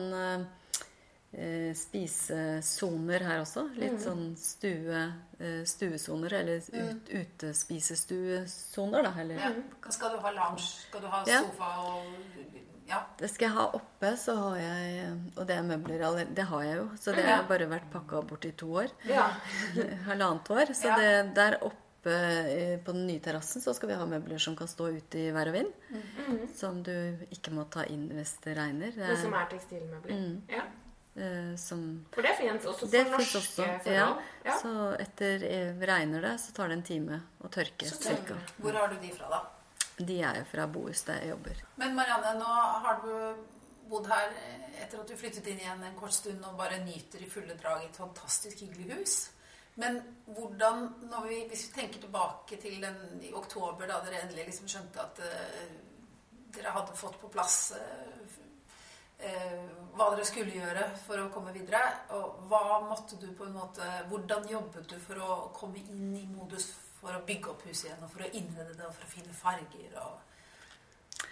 eh, spisesoner her også. Litt mm. sånn stue, eh, stuesoner, eller ut, utespisestuesoner, da. Eller, ja. Skal du ha lounge? Skal du ha ja. sofa og... Ja. Det skal jeg ha oppe, så har jeg, og det er møbler, det har jeg jo, så det har bare vært pakket bort i to år. Ja. Halvannet år, så ja. det der oppe på den nye terrassen så skal vi ha møbler som kan stå ute i vær og vind, mm. som du ikke må ta inn hvis det regner. Det, det som er tekstilmøbler. Mm. Ja. Eh, som, for det finnes også for det norske også, forhold. Ja. Ja. Så etter regner det, så tar det en time å tørke. Cirka. Hvor har du de fra da? De er jo fra Bohus der jeg jobber. Men Marianne, nå har du bodd her etter at du flyttet inn igjen en kort stund og bare nyter i fulle drag i et fantastisk hyggelig hus. Men hvordan, når vi, hvis vi tenker tilbake til den i oktober, da dere endelig liksom skjønte at uh, dere hadde fått på plass uh, uh, hva dere skulle gjøre for å komme videre, og hva måtte du på en måte, hvordan jobbet du for å komme inn i modus for å bygge opp huset igjen, og for å innrede det, og for å finne farger, og...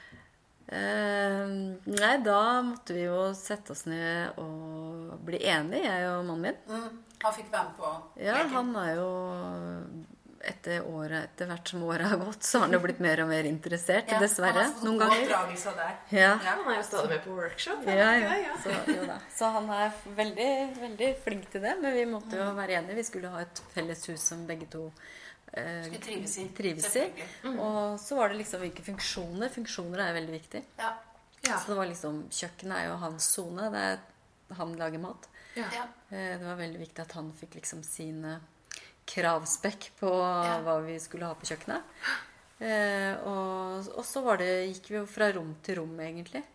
Eh, nei, da måtte vi jo sette oss ned og bli enige, jeg og mannen min. Mm, han fikk være med på ja, leken. Han er jo etter året, etter hvert som året har gått, så har han jo blitt mer og mer interessert, ja, dessverre, noen ganger. Han har fått der. Ja. Ja, han er jo stadig med på workshop. Ja, ja. ja, ja. Så, jo da. Så han er veldig, veldig flink til det, men vi måtte jo være enige. Vi skulle ha et felles hus som begge to eh, skulle trives i. Trives i. Mm. Og så var det liksom hvilke funksjoner. Funksjoner er veldig viktig. Ja. Ja. Så det var liksom, kjøkkenet er jo hans zone, det er, han lager mat. Ja. Eh, det var veldig viktig at han fikk liksom sine kravspekk på ja. hva vi skulle ha på kjøkkenet. Eh, og, og så var det, gikk vi jo fra rom til rom egentlig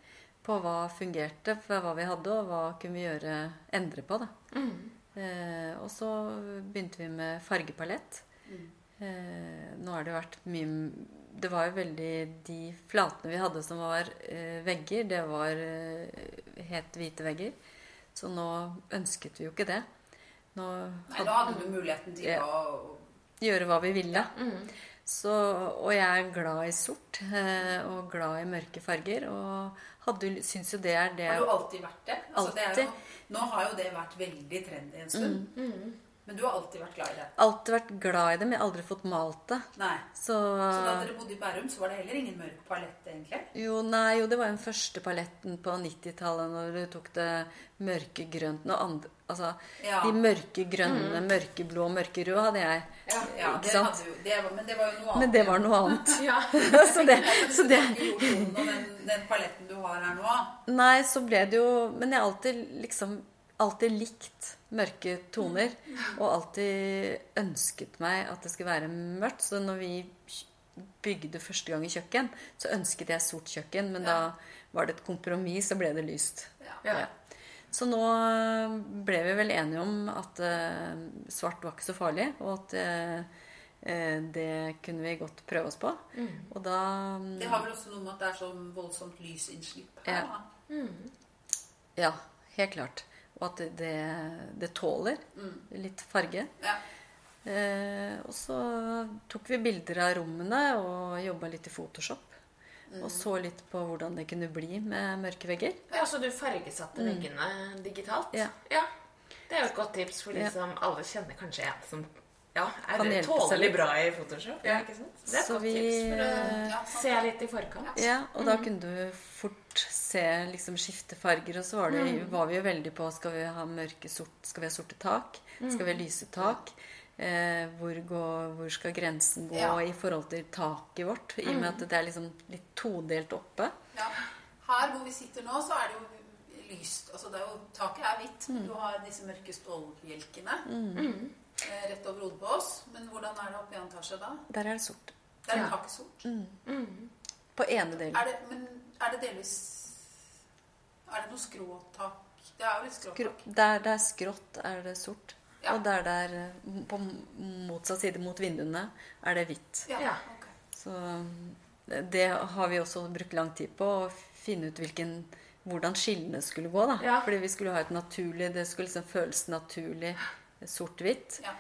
på hva fungerte, for hva vi hadde, og hva kunne vi gjøre, endre på, da. Mm. Eh, og så begynte vi med fargepalett. Mm. Eh, nå har det vært mye... Det var jo veldig... De flatene vi hadde som var eh, vegger, det var eh, helt hvite vegger. Så nå ønsket vi jo ikke det. Nå hadde, Nei, da hadde du muligheten til ja, å... Gjøre hva vi ville. Mm. Så, og jeg er glad i sort, eh, og glad i mørke farger, og hadde, synes jo det er det... Har du alltid vært det? Altså, alltid. Det er jo, nå har jo det vært veldig trendy en stund. Mm. Mm. Men du har alltid vært glad i det? Alltid vært glad i det, men jeg har aldri fått malt det. Nei. Så, så da dere bodde i Bærum, så var det heller ingen mørk palett, egentlig? Jo, nei, jo, det var den første paletten på nittitallet, når du tok det mørkegrønt. Andre, altså, ja. De mørkegrønne, mm. mørkeblå og mørkerød hadde jeg. Ja, ja det hadde jo, det var, men det var jo noe annet. Men det var noe annet. Ja. så det... Så det den, den paletten du har her nå? Nei, så ble det jo... Men jeg har alltid liksom... alltid likt mørke toner, og alltid ønsket meg at det skulle være mørkt. Så når vi bygde første gang i kjøkken, så ønsket jeg sort kjøkken, men ja. Da var det et kompromiss, så ble det lyst. Ja. Ja. Så nå ble vi vel enige om at uh, svart var ikke så farlig, og at uh, det kunne vi godt prøve oss på. Mm. Og da... Um, det har vel også noe med at det er sånn voldsomt lysinnslipp her, ja. Mm. Ja, helt klart. Og at det, det, det tåler mm. litt farge. Ja. Eh, og så tok vi bilder av rommene og jobbet litt i Photoshop. Mm. Og så litt på hvordan det kunne bli med mørke vegger. Ja, så du fargesatte mm. veggene digitalt? Ja. Ja. Det er jo et godt tips for de ja. Som alle kjenner kanskje en som ja, er det tålelig bra i Photoshop. Ja. Ikke sant? Det er et godt vi, tips for å ja, se litt i forkant. Ja, og mm. da kunne du fort se liksom skifte farger, og så var, det, mm. var vi jo veldig på skal vi ha mørke sort, skal vi ha sorte tak, mm. skal vi ha lyse tak, eh, hvor, går, hvor skal grensen gå ja. I forhold til taket vårt, i og med at det er liksom litt todelt oppe. Ja. Her hvor vi sitter nå, så er det jo lyst, altså det er jo, taket er hvitt, mm. du har disse mørke stålbjelkene, mm. rett over hodet på oss, men hvordan er det oppe i antasje da? Der er det sort. Der er det taket sort? Mm. Mm. På ene delen. Er det, men er det delvis... Er det noe skråtak? Det er jo litt skråtak. Der det er skrått er det sort. Ja. Og der der på motsatt side mot vinduene er det hvitt. Ja, ok. Så det har vi også brukt lang tid på, å finne ut hvilken, hvordan skillene skulle gå da. Ja. Fordi vi skulle ha et naturlig, det skulle liksom føles naturlig sort-hvitt. Ja.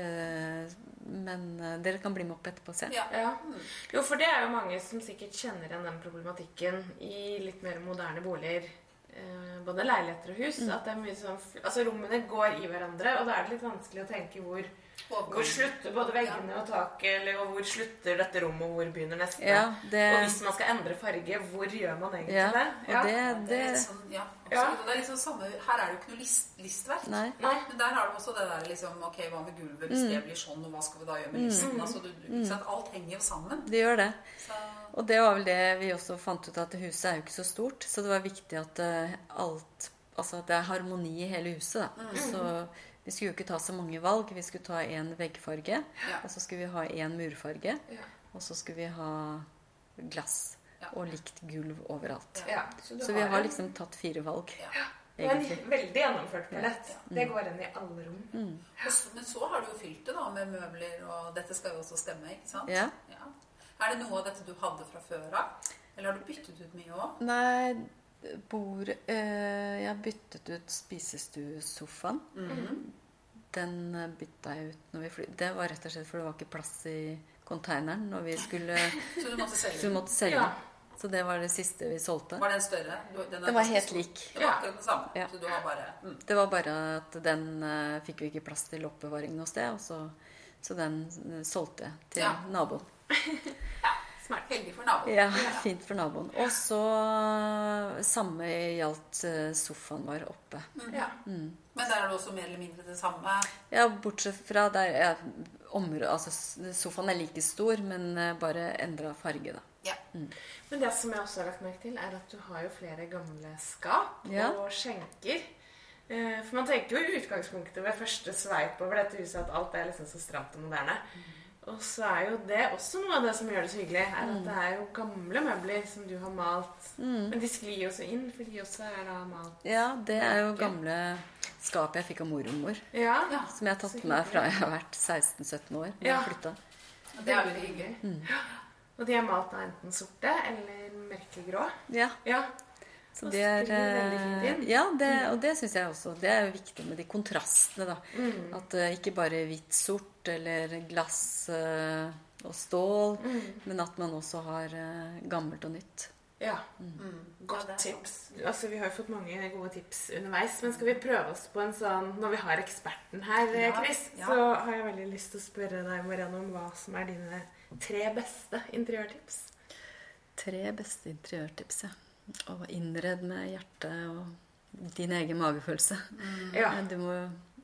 Men dere kan bli med opp etterpå og se. Ja. Ja. Jo, for det er jo mange som sikkert kjenner igjen den problematikken i litt mer moderne boliger, både leiligheter og hus, mm. at det er mye sånn, altså rommene går i hverandre, og da er det litt vanskelig å tenke hvor, hvor slutter både veggene ja. Og taket, eller og hvor slutter dette rommet, og hvor begynner neste. Ja, det... Og hvis man skal endre farge, hvor gjør man egentlig ja, det? Ja, det, det... det er litt sånn, ja, absolutt. Det er liksom samme, her er det jo ikke noe list, listverk. Nei. Nei. Men der har du også det der liksom, ok, hva med gulvet, hvis mm. det blir sånn, og hva skal vi da gjøre med listen? Mm. Altså, du, du, ikke sant? Alt henger jo sammen. Det gjør det. Så... Og det var vel det vi også fant ut, at huset er jo ikke så stort, så det var viktig at uh, alt, altså at det er harmoni i hele huset da. Mm. Så vi skulle jo ikke ta så mange valg, vi skulle ta en veggfarge, ja. Og så skulle vi ha en murfarge, ja. Og så skulle vi ha glass ja. Og likt gulv overalt. Ja. Så, så vi har en... liksom tatt fire valg. Ja. Men veldig gjennomført palett. Ja. Det går inn i alle rom. Mm. Men så har du jo fylt det da med møbler, og dette skal jo også stemme, ikke sant? Ja. Ja. Er det noe av dette du hadde fra før av? Eller har du byttet ut mye også? Nei, bord, øh, jeg har byttet ut spisestuesofaen. Mm-hmm. Den bytta jeg ut når vi flyttet. Det var rett og slett for det var ikke plass i konteineren når vi skulle... Så du måtte selge? Så vi måtte selge. Ja. Så det var det siste vi solgte. Var den større? Den, den var helt stor. Lik. Det var akkurat den samme. Ja. Så du har bare... Mm. Det var bare at den uh, fikk vi ikke plass til oppbevaring noe sted, og så, så den uh, solgte jeg til ja. naboen. Ja, smart. Heldig for naboen. Ja, fint for naboen. Og så samme gjaldt sofaen var oppe. Mm. Ja. Mm. Men der er det også mer eller mindre det samme? Ja, bortsett fra der ja, området, altså sofaen er like stor, men bare endret farge da. Ja. Mm. Men det som jeg også har lagt merke til, er at du har jo flere gamle skap ja. Og skjenker. For man tenker jo i utgangspunktet ved første sveip over dette huset at alt er liksom så stramt og moderne. Mm. Og så er jo det også noe av det som gjør det så hyggelig, er at det er jo gamle møbler som du har malt. Mm. Men de sklir jo også inn, for de også er da malt. Ja, det er jo gamle skap jeg fikk av mormor. Ja. Som jeg har tatt med meg fra jeg har vært seksten sytten år. Når Ja. jeg flyttet. Det er veldig hyggelig. Mm. Og de er malt av enten sorte eller mørkegrå. Ja. Ja. Så det er, veldig fint inn. ja, det, og det synes jeg også. Det er jo viktig med de kontrastene, da. Mm. At uh, ikke bare hvitt, sort eller glass uh, og stål, mm. men at man også har uh, gammelt og nytt. Ja. Mm. Godt tips. Altså, vi har jo fått mange gode tips underveis, men skal vi prøve oss på en sånn, når vi har eksperten her, ja, Chris, ja. Så har jeg veldig lyst til å spørre deg, Marianne, om hva som er dine tre beste interiørtips. Tre beste interiørtips, ja. Og innredd med hjertet og din egen magefølelse. Mm. Ja. Du må,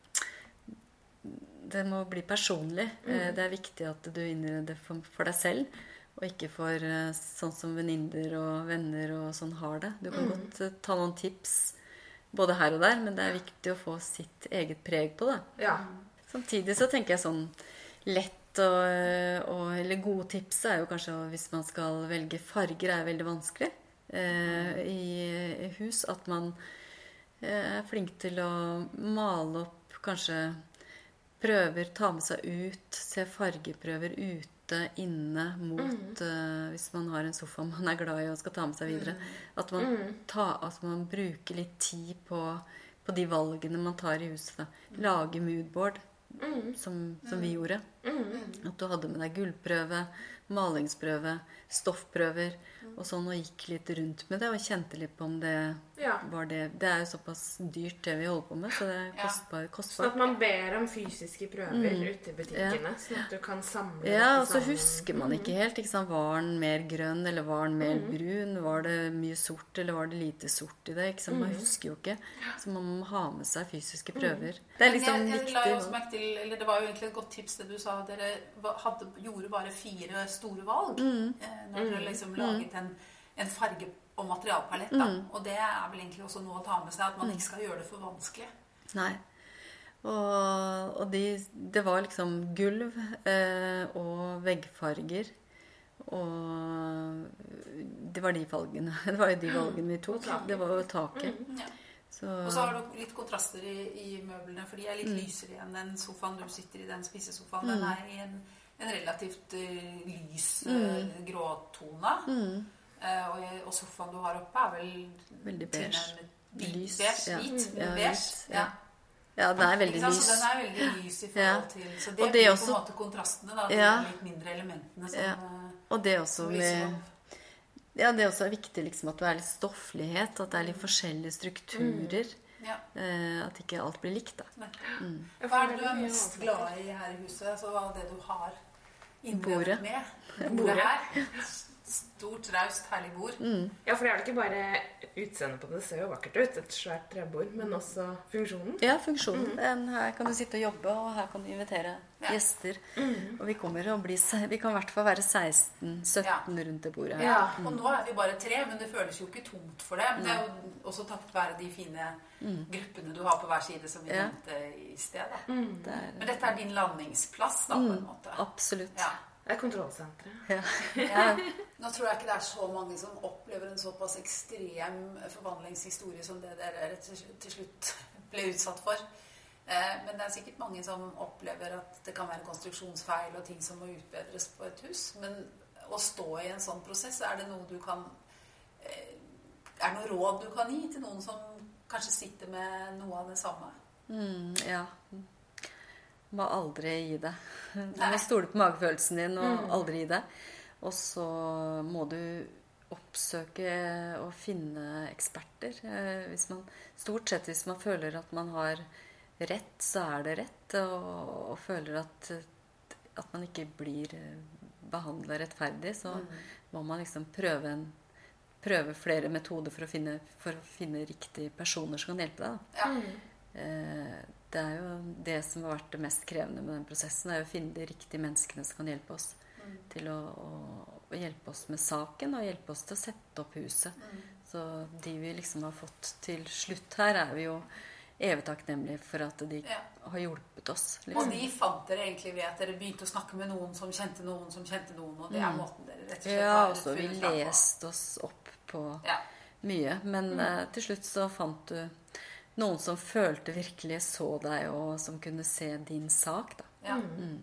det må bli personlig. Mm. Det er viktig at du innreder for, for deg selv, og ikke for sånn som venninner og venner og sånn har det. Du kan mm. godt ta noen tips både her og der, men det er viktig å få sitt eget preg på det. Ja. Samtidig så tenker jeg sånn lett og, og, eller gode tips er jo kanskje hvis man skal velge farger er veldig vanskelig. Eh, i hus at man eh, er flink til å male opp, kanskje prøver, ta med seg ut, se fargeprøver ute, inne, mot mm. eh, hvis man har en sofa man er glad i og skal ta med seg videre, at man, ta, at man bruker litt tid på, på de valgene man tar i huset da. Lage moodboard mm. som, som vi gjorde mm. at du hadde med deg gullprøve, malingsprøve, stoffprøver og sånn, og gikk litt rundt med det og kjente litt på om det ja. Var det. Det er jo såpass dyrt det vi holder på med, så det er kostbart. kostbart. Sånn at man ber om fysiske prøver mm. ute i butikkene, ja. Sånn at du kan samle ja, og så husker man ikke helt, ikke sant? Var den mer grønn, eller var den mer mm. brun? Var det mye sort, eller var det lite sort i det? Ikke sant? Man mm. husker jo ikke, så man må ha med seg fysiske prøver. Mm. Det er liksom jeg, jeg viktig. La jo også merke til, eller det var jo egentlig et godt tips det du sa, dere hadde, gjorde bare fire store valg mm. når dere liksom laget en, en farge- og materialpalett da. Mm. Og det er vel egentlig også noe å ta med seg, at man ikke skal gjøre det for vanskelig. Nei. Og, og de, det var liksom gulv eh, og veggfarger, og det var de valgene. Det var jo de valgene vi tok. Det var jo taket. Mm, ja. Så. Og så har du litt kontraster i, i møblene, for de er litt mm. lysere igjen. Den sofaen du sitter i, den spisesofaen, mm. den er i en, en relativt uh, lys uh, mm. gråtone. Mm. Uh, og, og sofaen du har oppe er vel veldig beige. Lys. Beige, ja. hvit, ja, beige. Ja. Ja, den er veldig lys. Så den er veldig lys i forhold til, så det, det blir også, på en måte kontrastene da, til ja. de litt mindre elementene som, ja. Og det også med ja, det også er viktig liksom, at det er litt stofflighet, at det er litt forskjellige strukturer. Mm. Ja. Eh, at ikke alt blir likt da. Mm. Hva er det du er mest glad i her i huset? Altså, hva er det du har innredet med? Bordet her. Stort, raust, herlig bord. Mm. Ja, for det er jo ikke bare utseendet på det, det ser jo vakkert ut, et svært trebord, men også funksjonen. Ja, funksjonen. Mm. Her kan du sitte og jobbe, og her kan du invitere ja. gjester. Mm. Og vi kommer å bli, vi kan i hvert fall være seksten sytten ja. rundt det bordet. Ja, og nå er vi bare tre, men det føles jo ikke tomt for det. Men det er jo også takket være de fine mm. gruppene du har på hver side, som vi ja. nevnte i stedet. Mm. Det er, men dette er din landingsplass da, på en måte. Absolutt. Ja. Det er kontrollsenteret. Ja. Ja. Nå tror jeg ikke det er så mange som opplever en såpass ekstrem forvandlingshistorie som det dere til slutt ble utsatt for. Men det er sikkert mange som opplever at det kan være konstruksjonsfeil og ting som må utbedres på et hus. Men å stå i en sånn prosess, er det noe du kan er det noe råd du kan gi til noen som kanskje sitter med noe av det samme? Mm, ja. Må aldri gi det. Du må stole på magefølelsen din og mm. aldri gi det. Og så må du oppsøke og finne eksperter. Hvis man, stort sett hvis man føler at man har rett, så er det rett. Og, og føler at, at man ikke blir behandlet rettferdig, så mm. må man liksom prøve, en, prøve flere metoder for å finne, for å finne riktige personer som kan hjelpe deg. Da. Ja. Eh, Det er jo det som har vært det mest krevende med den prosessen, er å finne de riktige menneskene som kan hjelpe oss mm. til å, å, å hjelpe oss med saken og hjelpe oss til å sette opp huset. Mm. Så de vi liksom har fått til slutt her er vi jo evig takknemlige for at de Ja. har hjulpet oss. Og Liksom. de fant dere egentlig ved at dere begynte å snakke med noen som kjente noen som kjente noen, og det er måten dere rett og slett Ja, har og så vi funnet fram på. leste oss opp på Ja. mye. Men eh, til slutt så fant du noen som følte virkelig så deg, og som kunne se din sak, da. Ja.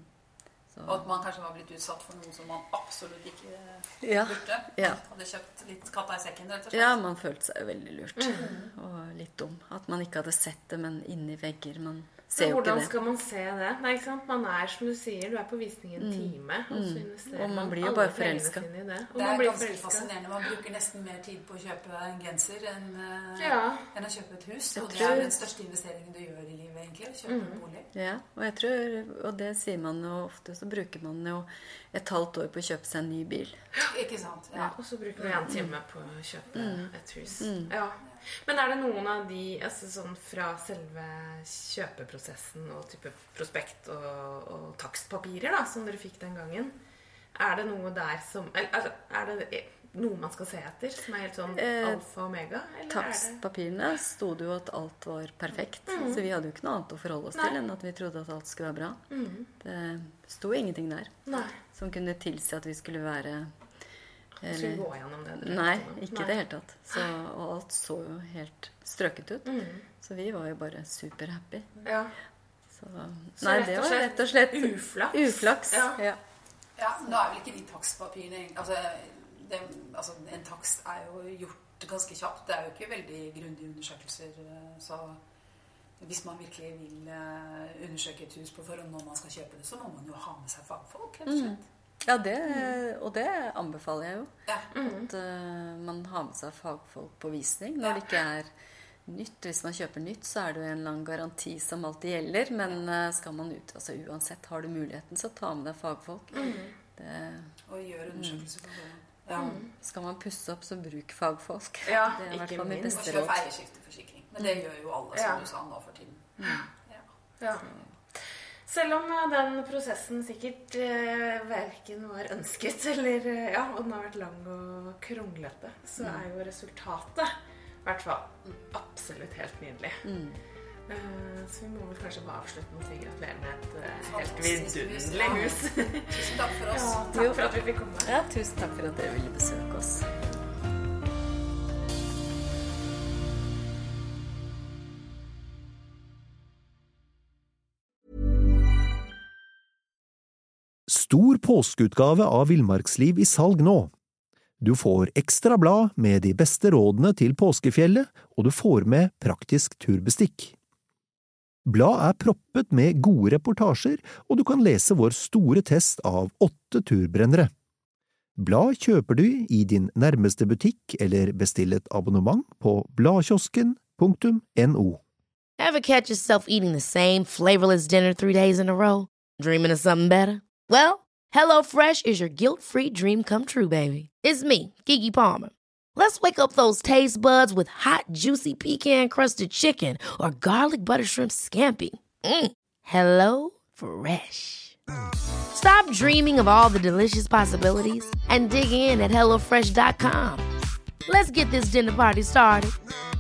Så, Og at man kanskje var blitt utsatt for noe som man absolutt ikke ja, burde. ja. Hadde kjøpt litt katta i sekken, rett og slett. ja, man følte seg jo veldig lurt. Og litt dum. At man ikke hadde sett det, men inni vegger. Man ser jo ikke Hvordan det. skal man se det? Nei, ikke sant? Man er, som du sier, du er på visning i en time, og så investerer Og man blir jo alle bare pengene forelsket. sine i det. Og Det man er blir ganske forelsket. fascinerende. Man bruker nesten mer tid på å kjøpe en genser enn, eh, Ja. enn å kjøpe et hus. Jeg Og det tror- er den største investeringen du gjør i livet, egentlig. Å kjøpe en bolig. Ja, og jeg tror, og det sier man jo ofte, så bruker man jo et halvt år på å kjøpe seg en ny bil. Ikke sant? Ja. Og så bruker vi en time på å kjøpe et hus. Ja. Men er det noen av de, altså sånn fra selve kjøpeprosessen og type prospekt og, og takstpapirer da, som dere fikk den gangen, er det noe der som, eller er det noe man skal se etter, som er helt sånn Eh, alfa og omega? Eller er det... Takstpapirene sto det jo at alt var perfekt, så vi hadde jo ikke noe annet å forholde oss Nei. til enn at vi trodde at alt skulle være bra. Det sto ingenting der Nei. som kunne tilsi at vi skulle være Skal vi gå gjennom det? dere Nei, vet om? ikke i det hele tatt. Så, og alt så jo helt strøket ut. Så vi var jo bare superhappy. Ja. Så, Så nei, rett det og var slett rett og slett uflaks. uflaks. Ja. Ja. Ja, nå er vel ikke de takstpapirene egentlig- altså, det, altså, en takst er jo gjort ganske kjapt. Det er jo ikke veldig grundige undersøkelser. eh, Så hvis man virkelig vil eh, undersøke et hus på forhånd når man skal kjøpe det, så må man jo ha med seg fagfolk, rett og slett. Ja, det, og det anbefaler jeg jo. Ja. At eh, man har med seg fagfolk på visning når det ikke er nytt. Hvis man kjøper nytt, så er det jo en lang garanti som alltid gjelder. Men eh, skal man ut, altså uansett har du muligheten, så ta med deg fagfolk. Det, Og gjøre undersøkelser på forhånd. Ja. skal man pusse opp, så bruk fagfolk. Ja, det er i hvert ikke fall mitt minst. Og beste kjøp råd. eierskifteforsikring. Men det gjør jo alle, som Ja. du sa nå for tiden. Ja. Ja. Selv om eh, den prosessen sikkert eh, verken var ønsket, eller eh, ja, og den har vært lang og kronglete, så er jo resultatet i hvert fall absolutt helt nydelig. Eh, så vi må vel kanskje bare avslutte med å si gratulerer med et eh, helt Fantastisk hus, vidunderlig ja. hus. Tusen takk for oss. Ja, takk for at vi fikk komme. Ja, tusen takk for at dere ville besøke oss. Stor påskeutgave av Villmarksliv i salg nå. Du får ekstra blad med de beste rådene til påskefjellet, og du får med praktisk turbestikk. Blad er proppet med gode reportasjer, og du kan lese vår store test av åtte turbrennere. Blad kjøper du i din nærmeste butikk eller bestill et abonnement på bladkiosken punktum no. Ever catch yourself eating the same flavorless dinner three days in a row? Dreaming of something better? Well, HelloFresh is your guilt-free dream come true, baby. It's me, Keke Palmer. Let's wake up those taste buds with hot, juicy pecan-crusted chicken or garlic butter shrimp scampi. Mm. Hello Fresh. Stop dreaming of all the delicious possibilities and dig in at hello fresh dot com. Let's get this dinner party started.